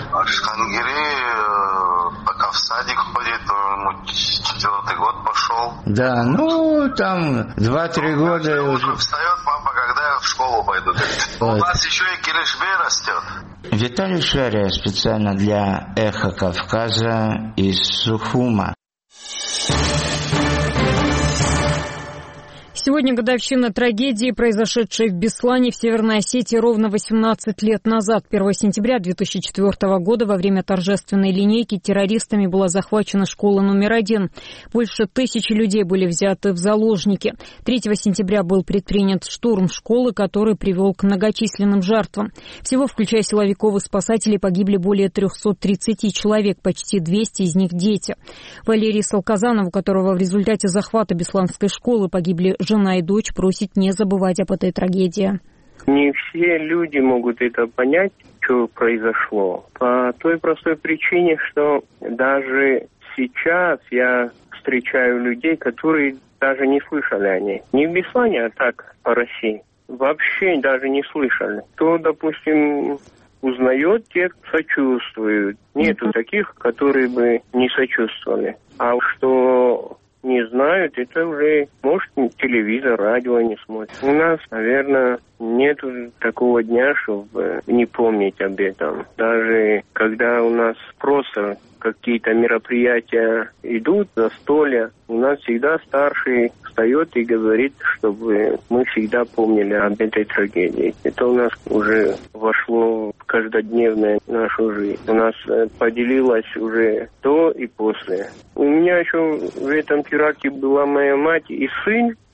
Ашхангири пока в садик ходит, ему четвертый год пошел. Да, ну там два-три ну, года уже. уже. Встает папа, когда я в школу пойду. Вот. У нас еще и киришбей растет. Виталий Шария специально для «Эхо Кавказа» из Сухума. Сегодня годовщина трагедии, произошедшей в Беслане в Северной Осетии ровно восемнадцать лет назад. первого сентября две тысячи четвёртого года во время торжественной линейки террористами была захвачена школа номер один. Больше тысячи людей были взяты в заложники. третьего сентября был предпринят штурм школы, который привел к многочисленным жертвам. Всего, включая силовиков и спасателей, погибли более трехсот тридцати человек, почти двести из них дети. Валерий Салказанов, у которого в результате захвата бесланской школы погибли жена и дочь, просит не забывать об этой трагедии. Не все люди могут это понять, что произошло. По той простой причине, что даже сейчас я встречаю людей, которые даже не слышали о ней. Не в Беслане, а так по России. Вообще даже не слышали. То, допустим, узнает, те сочувствуют. Нету mm-hmm. таких, которые бы не сочувствовали. А что не знают, это уже, может, телевизор, радио не смотрят. У нас, наверное, нету такого дня, чтобы не помнить об этом. Даже когда у нас просто какие-то мероприятия идут, застолья, у нас всегда старший встает и говорит, чтобы мы всегда помнили об этой трагедии. Это у нас уже вошло в каждодневную нашу жизнь. У нас поделилось уже до и после. У меня еще в этом теракте была моя мать и сын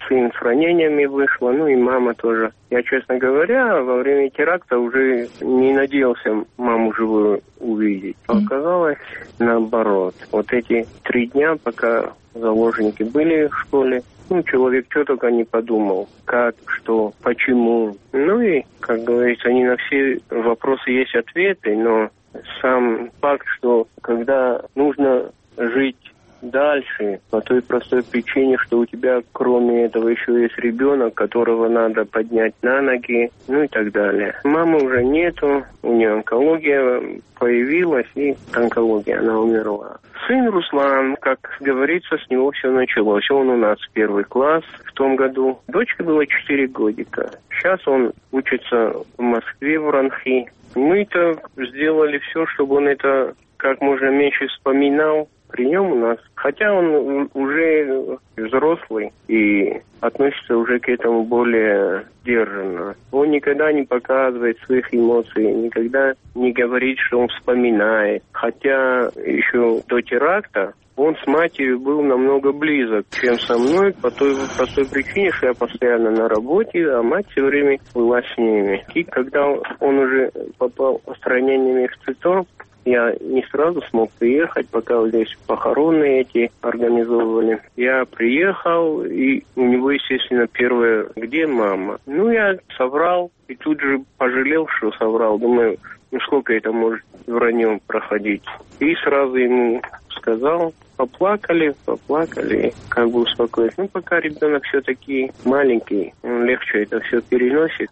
сын с ранениями вышла, ну и мама тоже. Я, честно говоря, во время теракта уже не надеялся маму живую увидеть. А оказалось наоборот. Вот эти три дня, пока заложники были в школе, ну, человек что только не подумал. Как, что, почему. Ну и, как говорится, не на все вопросы есть ответы, но сам факт, что когда нужно жить дальше, по той простой причине, что у тебя кроме этого еще есть ребенок, которого надо поднять на ноги, ну и так далее. Мамы уже нету, у нее онкология появилась, и онкология, она умерла. Сын Руслан, как говорится, с него все началось. Он у нас первый класс в том году. Дочке было четыре годика. Сейчас он учится в Москве, в РАНХИ. Мы-то сделали все, чтобы он это как можно меньше вспоминал. При нем у нас, хотя он уже взрослый и относится уже к этому более сдержанно. Он никогда не показывает своих эмоций, никогда не говорит, что он вспоминает. Хотя еще до теракта он с матерью был намного близок, чем со мной, по той простой причине, что я постоянно на работе, а мать все время была с ними. И когда он уже попал с ранениями в ЦИТО, я не сразу смог приехать, пока вот здесь похороны эти организовывали. Я приехал, и у него, естественно, первое, где мама? Ну, я соврал, и тут же пожалел, что соврал. Думаю, ну, сколько это может враньем проходить? И сразу ему сказал, поплакали, поплакали, как бы успокоить. Ну, пока ребенок все-таки маленький, он легче это все переносит.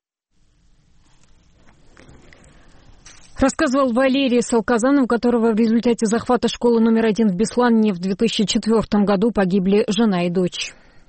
Рассказывал Валерий Салказан, у которого в результате захвата школы номер один в Беслане в две тысячи четвёртом году погибли жена и дочь.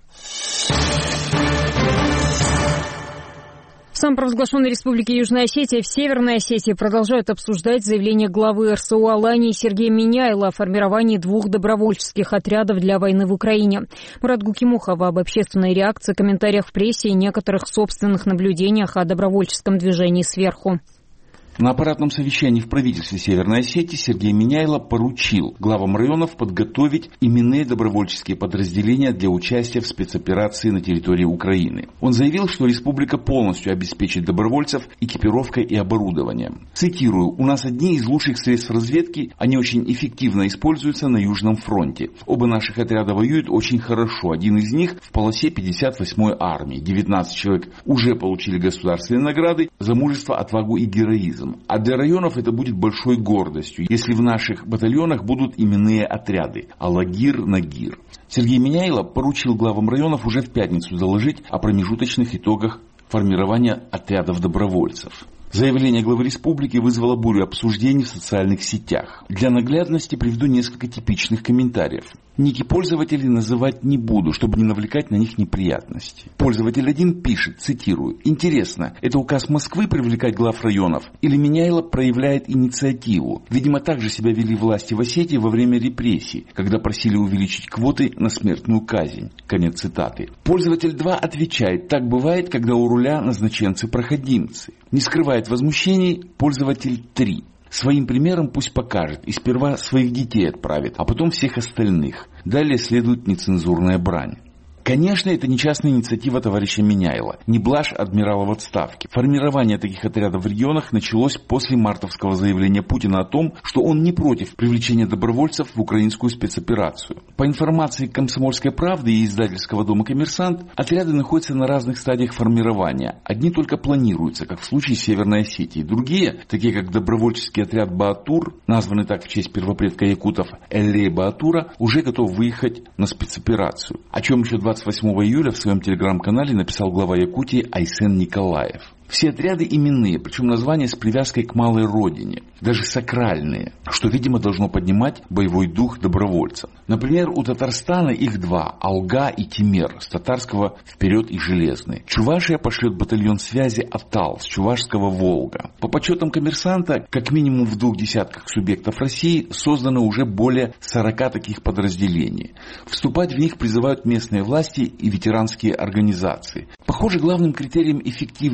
В самопровозглашенной республике Южная Осетия в Северной Осетии продолжают обсуждать заявление главы эр эс у Алании Сергея Миняйла о формировании двух добровольческих отрядов для войны в Украине. Мурат Гукимухов об общественной реакции, комментариях в прессе и некоторых собственных наблюдениях о добровольческом движении сверху. На аппаратном совещании в правительстве Северной Осетии Сергей Миняйло поручил главам районов подготовить именные добровольческие подразделения для участия в спецоперации на территории Украины. Он заявил, что республика полностью обеспечит добровольцев экипировкой и оборудованием. Цитирую, «У нас одни из лучших средств разведки, они очень эффективно используются на Южном фронте. Оба наших отряда воюют очень хорошо. Один из них в полосе пятьдесят восьмой армии. девятнадцать человек уже получили государственные награды за мужество, отвагу и героизм. А для районов это будет большой гордостью, если в наших батальонах будут именные отряды Алагир-Нагир». Сергей Миняйло поручил главам районов уже в пятницу доложить о промежуточных итогах формирования отрядов добровольцев. Заявление главы республики вызвало бурю обсуждений в социальных сетях. Для наглядности приведу несколько типичных комментариев. Ники пользователей называть не буду, чтобы не навлекать на них неприятности. Пользователь один пишет, цитирую, «Интересно, это указ Москвы привлекать глав районов или Миняйло проявляет инициативу? Видимо, так же себя вели власти в Осетии во время репрессий, когда просили увеличить квоты на смертную казнь». Конец цитаты. Пользователь два отвечает, так бывает, когда у руля назначенцы-проходимцы. Не скрывает возмущений пользователь три. Своим примером пусть покажет и сперва своих детей отправит, а потом всех остальных. Далее следует нецензурная брань. Конечно, это не частная инициатива товарища Миняйла, не блажь адмирала в отставке. Формирование таких отрядов в регионах началось после мартовского заявления Путина о том, что он не против привлечения добровольцев в украинскую спецоперацию. По информации «Комсомольской правды» и издательского дома «Коммерсант», отряды находятся на разных стадиях формирования. Одни только планируются, как в случае Северной Осетии. Другие, такие как добровольческий отряд «Баатур», названный так в честь первопредка якутов Эллея Баатура, уже готов выехать на спецоперацию. О чем еще двадцать восьмого июля в своем телеграм-канале написал глава Якутии Айсен Николаев. Все отряды именные, причем названия с привязкой к малой родине, даже сакральные, что, видимо, должно поднимать боевой дух добровольцев. Например, у Татарстана их два – Алга и Тимер, с татарского «Вперед» и «Железный». Чувашия пошлет батальон связи «Атал» с чувашского «Волга». По подсчетам «Коммерсанта», как минимум в двух десятках субъектов России создано уже более сорока таких подразделений. Вступать в них призывают местные власти и ветеранские организации. Похоже, главным критерием эффективности и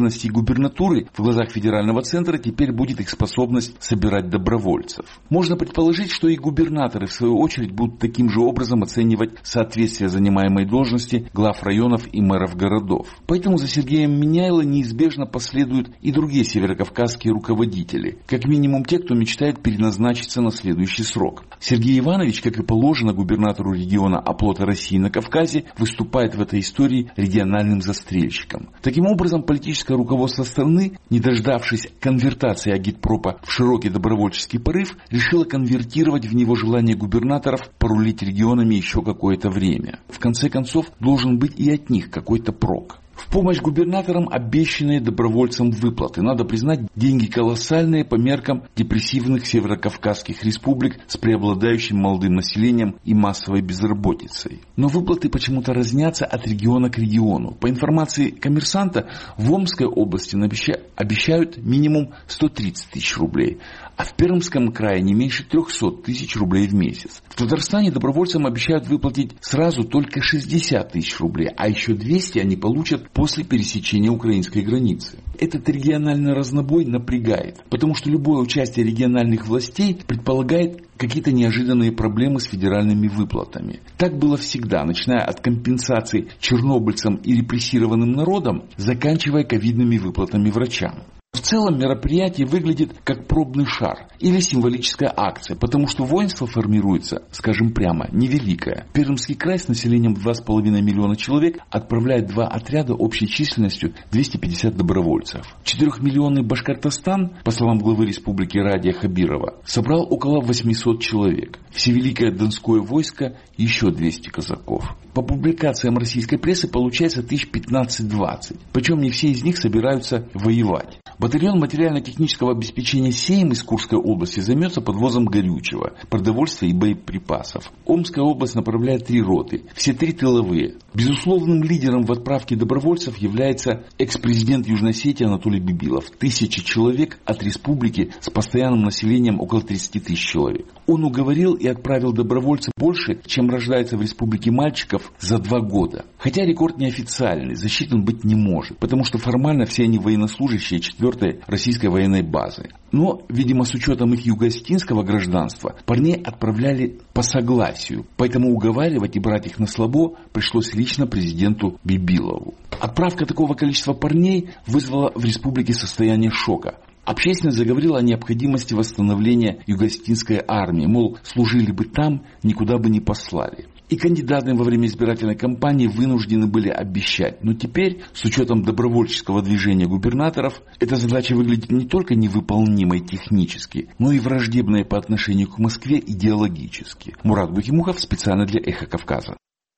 губернатуры в глазах федерального центра теперь будет их способность собирать добровольцев. Можно предположить, что и губернаторы в свою очередь будут таким же образом оценивать соответствие занимаемой должности глав районов и мэров городов. Поэтому за Сергеем Миняйло неизбежно последуют и другие северокавказские руководители, как минимум те, кто мечтает переназначиться на следующий срок. Сергей Иванович, как и положено губернатору региона оплота России на Кавказе, выступает в этой истории региональным застрельщиком. Таким образом, политическое руководство страны, не дождавшись конвертации агитпропа в широкий добровольческий порыв, решило конвертировать в него желание губернаторов порулить регионами еще какое-то время. В конце концов, должен быть и от них какой-то прок. В помощь губернаторам обещанные добровольцам выплаты. Надо признать, деньги колоссальные по меркам депрессивных северокавказских республик с преобладающим молодым населением и массовой безработицей. Но выплаты почему-то разнятся от региона к региону. По информации «Коммерсанта», в Омской области обещают минимум сто тридцать тысяч рублей, а в Пермском крае не меньше триста тысяч рублей в месяц. В Татарстане добровольцам обещают выплатить сразу только шестьдесят тысяч рублей, а еще двести они получат после пересечения украинской границы. Этот региональный разнобой напрягает, потому что любое участие региональных властей предполагает какие-то неожиданные проблемы с федеральными выплатами. Так было всегда, начиная от компенсаций чернобыльцам и репрессированным народам, заканчивая ковидными выплатами врачам. В целом мероприятие выглядит как пробный шар или символическая акция, потому что воинство формируется, скажем прямо, невеликое. Пермский край с населением два с половиной миллиона человек отправляет два отряда общей численностью двести пятьдесят добровольцев. Четырехмиллионный Башкортостан, по словам главы республики Радия Хабирова, собрал около восемьсот человек. Всевеликое Донское войско еще двести казаков. По публикациям российской прессы получается тысяч пятнадцать-двадцать. Причем не все из них собираются воевать. Батальон материально-технического обеспечения «Сейм» из Курской области займется подвозом горючего, продовольствия и боеприпасов. Омская область направляет три роты, все три тыловые. Безусловным лидером в отправке добровольцев является экс-президент Южной Осетии Анатолий Бибилов. Тысячи человек от республики с постоянным населением около тридцать тысяч человек. Он уговорил и отправил добровольцев больше, чем рождается в республике мальчиков за два года. Хотя рекорд неофициальный, засчитан быть не может, потому что формально все они военнослужащие четвертой российской военной базы. Но, видимо, с учетом их юго-осетинского гражданства, парней отправляли по согласию. Поэтому уговаривать и брать их на слабо пришлось лично президенту Бибилову. Отправка такого количества парней вызвала в республике состояние шока. Общественность заговорила о необходимости восстановления юго-осетинской армии, мол, служили бы там, никуда бы не послали. И кандидаты во время избирательной кампании вынуждены были обещать. Но теперь, с учетом добровольческого движения губернаторов, эта задача выглядит не только невыполнимой технически, но и враждебной по отношению к Москве идеологически. Мурат Бухимухов специально для «Эхо Кавказа».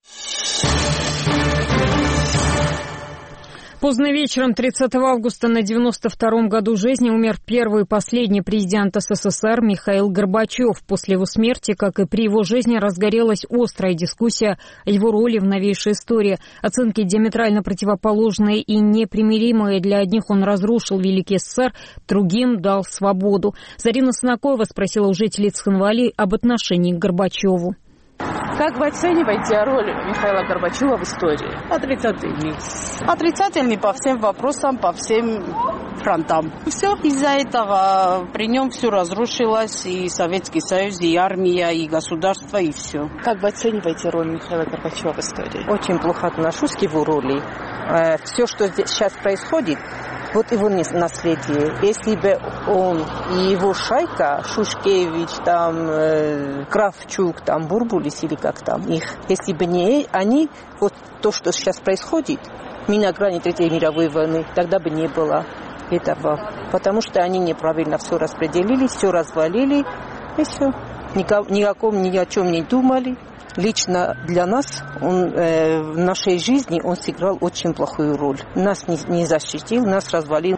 Поздно вечером тридцатого августа на девяносто втором году жизни умер первый и последний президент СССР Михаил Горбачев. После его смерти, как и при его жизни, разгорелась острая дискуссия о его роли в новейшей истории. Оценки диаметрально противоположные и непримиримые. Для одних он разрушил Великий СССР, другим дал свободу. Зарина Санакоева спросила у жителей Цхинвали об отношении к Горбачеву. Как вы оцениваете роль Михаила Горбачева в истории? Отрицательный. Отрицательный по всем вопросам, по всем фронтам. Все из-за этого при нем все разрушилось, и Советский Союз, и армия, и государство, и все. Как вы оцениваете роль Михаила Горбачева в истории? Очень плохо отношусь к его роли. Все, что сейчас происходит, вот его наследие. Если бы он и его шайка, Шушкевич, там, э, Кравчук, там, Бурбулис или как там их, если бы не они, вот то, что сейчас происходит, мы на грани Третьей мировой войны, тогда бы не было этого. Потому что они неправильно все распределили, все развалили, и все. Нико, ни о ком, ни о чем не думали. Лично для нас, он, э, в нашей жизни, он сыграл очень плохую роль. Нас не, не защитил, нас развалил.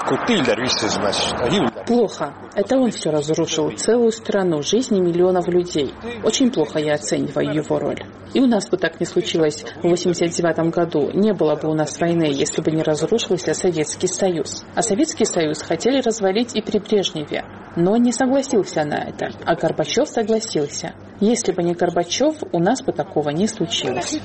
Плохо. Это он все разрушил. Целую страну, жизни миллионов людей. Очень плохо я оцениваю его роль. И у нас бы так не случилось в восемьдесят девятом году. Не было бы у нас войны, если бы не разрушился Советский Союз. А Советский Союз хотели развалить и при Брежневе. Но он не согласился на это. А Горбачев согласился. Если бы не Горбачев, у нас бы такого не случилось.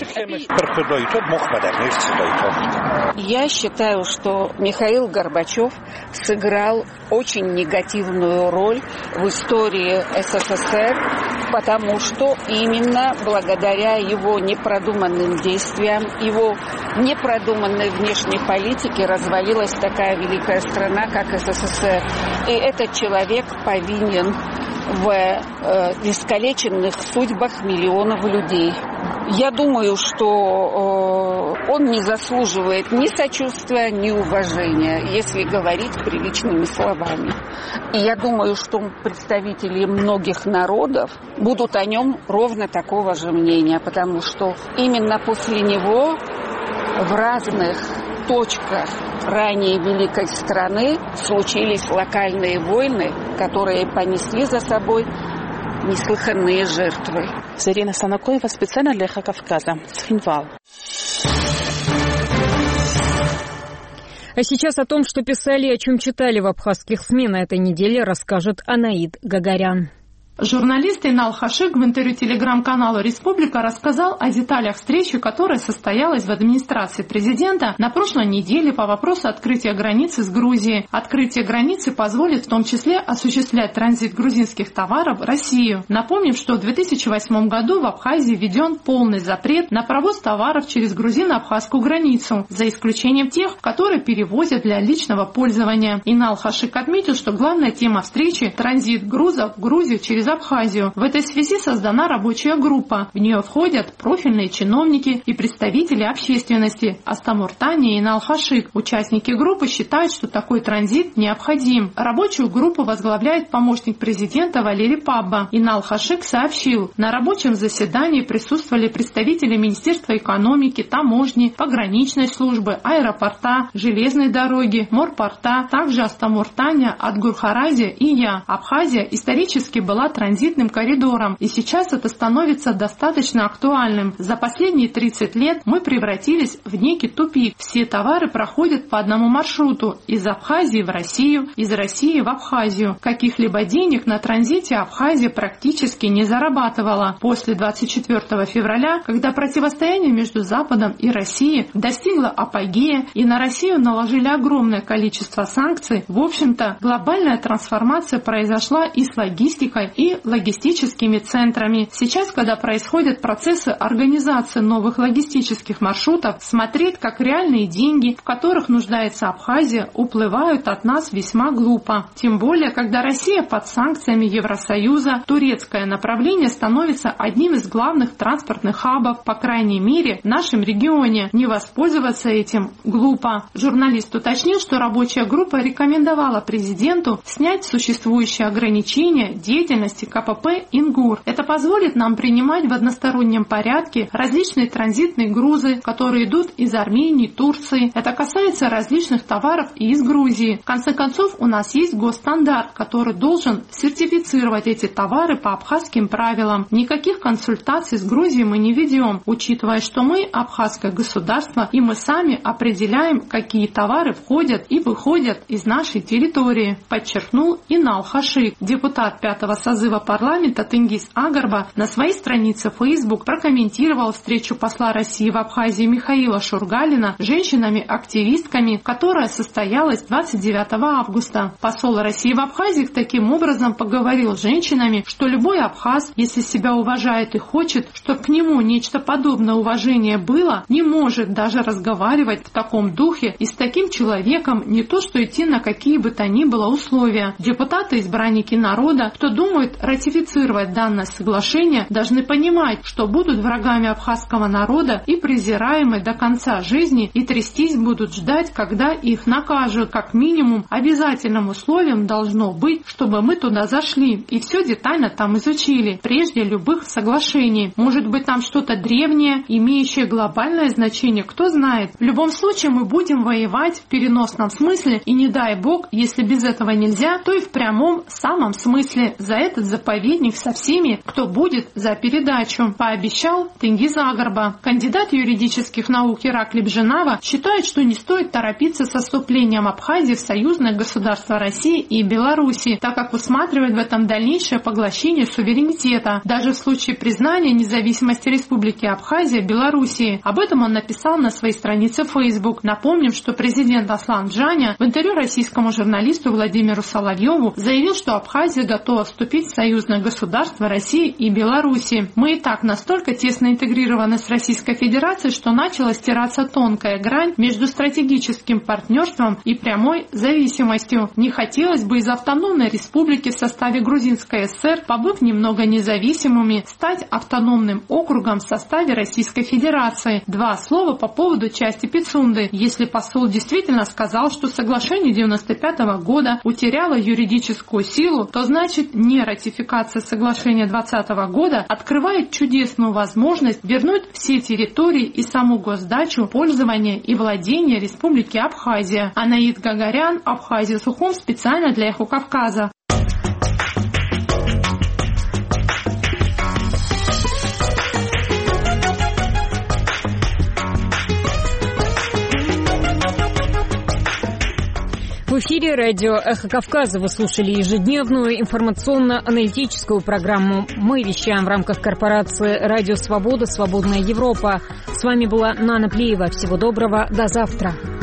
Я считаю, что Михаил Горбачев сыграл очень негативную роль в истории СССР, потому что именно благодаря его непродуманным действиям, его непродуманной внешней политике развалилась такая великая страна, как СССР. И этот человек повинен в э, искалеченных судьбах миллионов людей. Я думаю, что э, он не заслуживает ни сочувствия, ни уважения, если говорить приличными словами. И я думаю, что представители многих народов будут о нем ровно такого же мнения, потому что именно после него в разных точках ранее великой страны случились локальные войны, которые понесли за собой неслыханные жертвы. Зарина Санакоева специально для Эхо Кавказа. Схинвал. А сейчас о том, что писали и о чем читали в абхазских СМИ на этой неделе, расскажет Анаид Гагарян. Журналист Инал Хашик в интервью телеграм-каналу «Республика» рассказал о деталях встречи, которая состоялась в администрации президента на прошлой неделе по вопросу открытия границы с Грузией. Открытие границы позволит в том числе осуществлять транзит грузинских товаров в Россию. Напомним, что в две тысячи восьмом году в Абхазии введен полный запрет на провоз товаров через грузино-абхазскую границу, за исключением тех, которые перевозят для личного пользования. Инал Хашик отметил, что главная тема встречи – транзит грузов в Грузию через Абхазию. В этой связи создана рабочая группа. В нее входят профильные чиновники и представители общественности. Астамур Таня и Инал Хашик. Участники группы считают, что такой транзит необходим. Рабочую группу возглавляет помощник президента Валерий Пабба. Инал Хашик сообщил, на рабочем заседании присутствовали представители Министерства экономики, таможни, пограничной службы, аэропорта, железной дороги, морпорта, также Астамур Таня, Адгурхарази и я. Абхазия исторически была транзитным коридором, и сейчас это становится достаточно актуальным. За последние тридцать лет мы превратились в некий тупик. Все товары проходят по одному маршруту из Абхазии в Россию, из России в Абхазию. Каких-либо денег на транзите Абхазия практически не зарабатывала. После двадцать четвёртого февраля, когда противостояние между Западом и Россией достигло апогея и на Россию наложили огромное количество санкций, в общем-то, глобальная трансформация произошла и с логистикой, и логистическими центрами. Сейчас, когда происходят процессы организации новых логистических маршрутов, смотреть, как реальные деньги, в которых нуждается Абхазия, уплывают от нас весьма глупо. Тем более, когда Россия под санкциями Евросоюза, турецкое направление становится одним из главных транспортных хабов, по крайней мере, в нашем регионе. Не воспользоваться этим глупо. Журналист уточнил, что рабочая группа рекомендовала президенту снять существующие ограничения деятельности КПП «Ингур». Это позволит нам принимать в одностороннем порядке различные транзитные грузы, которые идут из Армении, Турции. Это касается различных товаров и из Грузии. В конце концов, у нас есть госстандарт, который должен сертифицировать эти товары по абхазским правилам. Никаких консультаций с Грузией мы не ведем, учитывая, что мы абхазское государство, и мы сами определяем, какие товары входят и выходят из нашей территории, подчеркнул Инал Хашик. Депутат пятого созыва парламента Тенгиз Агарба на своей странице в Facebook прокомментировал встречу посла России в Абхазии Михаила Шургалина с женщинами-активистками, которая состоялась двадцать девятого августа. Посол России в Абхазии таким образом поговорил с женщинами, что любой абхаз, если себя уважает и хочет, чтобы к нему нечто подобное уважение было, не может даже разговаривать в таком духе и с таким человеком не то что идти на какие бы то ни было условия. Депутаты, избранники народа, кто думает ратифицировать данное соглашение, должны понимать, что будут врагами абхазского народа и презираемы до конца жизни, и трястись будут ждать, когда их накажут. Как минимум, обязательным условием должно быть, чтобы мы туда зашли и все детально там изучили, прежде любых соглашений. Может быть, там что-то древнее, имеющее глобальное значение, кто знает. В любом случае, мы будем воевать в переносном смысле, и не дай бог, если без этого нельзя, то и в прямом самом смысле. За это этот заповедник со всеми, кто будет за передачу, пообещал Тенгиз Агарба. Кандидат юридических наук Иракли Бженава считает, что не стоит торопиться со вступлением Абхазии в союзное государство России и Беларуси, так как усматривает в этом дальнейшее поглощение суверенитета, даже в случае признания независимости Республики Абхазия Белоруссии. Об этом он написал на своей странице в Facebook. Напомним, что президент Аслан Джаня в интервью российскому журналисту Владимиру Соловьеву заявил, что Абхазия готова вступить в союзное государство России и Беларуси. Мы и так настолько тесно интегрированы с Российской Федерацией, что начала стираться тонкая грань между стратегическим партнерством и прямой зависимостью. Не хотелось бы из автономной республики в составе Грузинской ССР, побыв немного независимыми, стать автономным округом в составе Российской Федерации. Два слова по поводу части Пицунды. Если посол действительно сказал, что соглашение девяносто пятого года утеряло юридическую силу, то значит не ратификация соглашения двадцатого года открывает чудесную возможность вернуть все территории и саму госдачу, пользование и владение Республики Абхазия. Анаид Гагарян, Абхазия Сухум, специально для Эхо Кавказа. В эфире радио «Эхо Кавказа» вы слушали ежедневную информационно-аналитическую программу. Мы вещаем в рамках корпорации «Радио Свобода. Свободная Европа». С вами была Нана Плиева. Всего доброго. До завтра.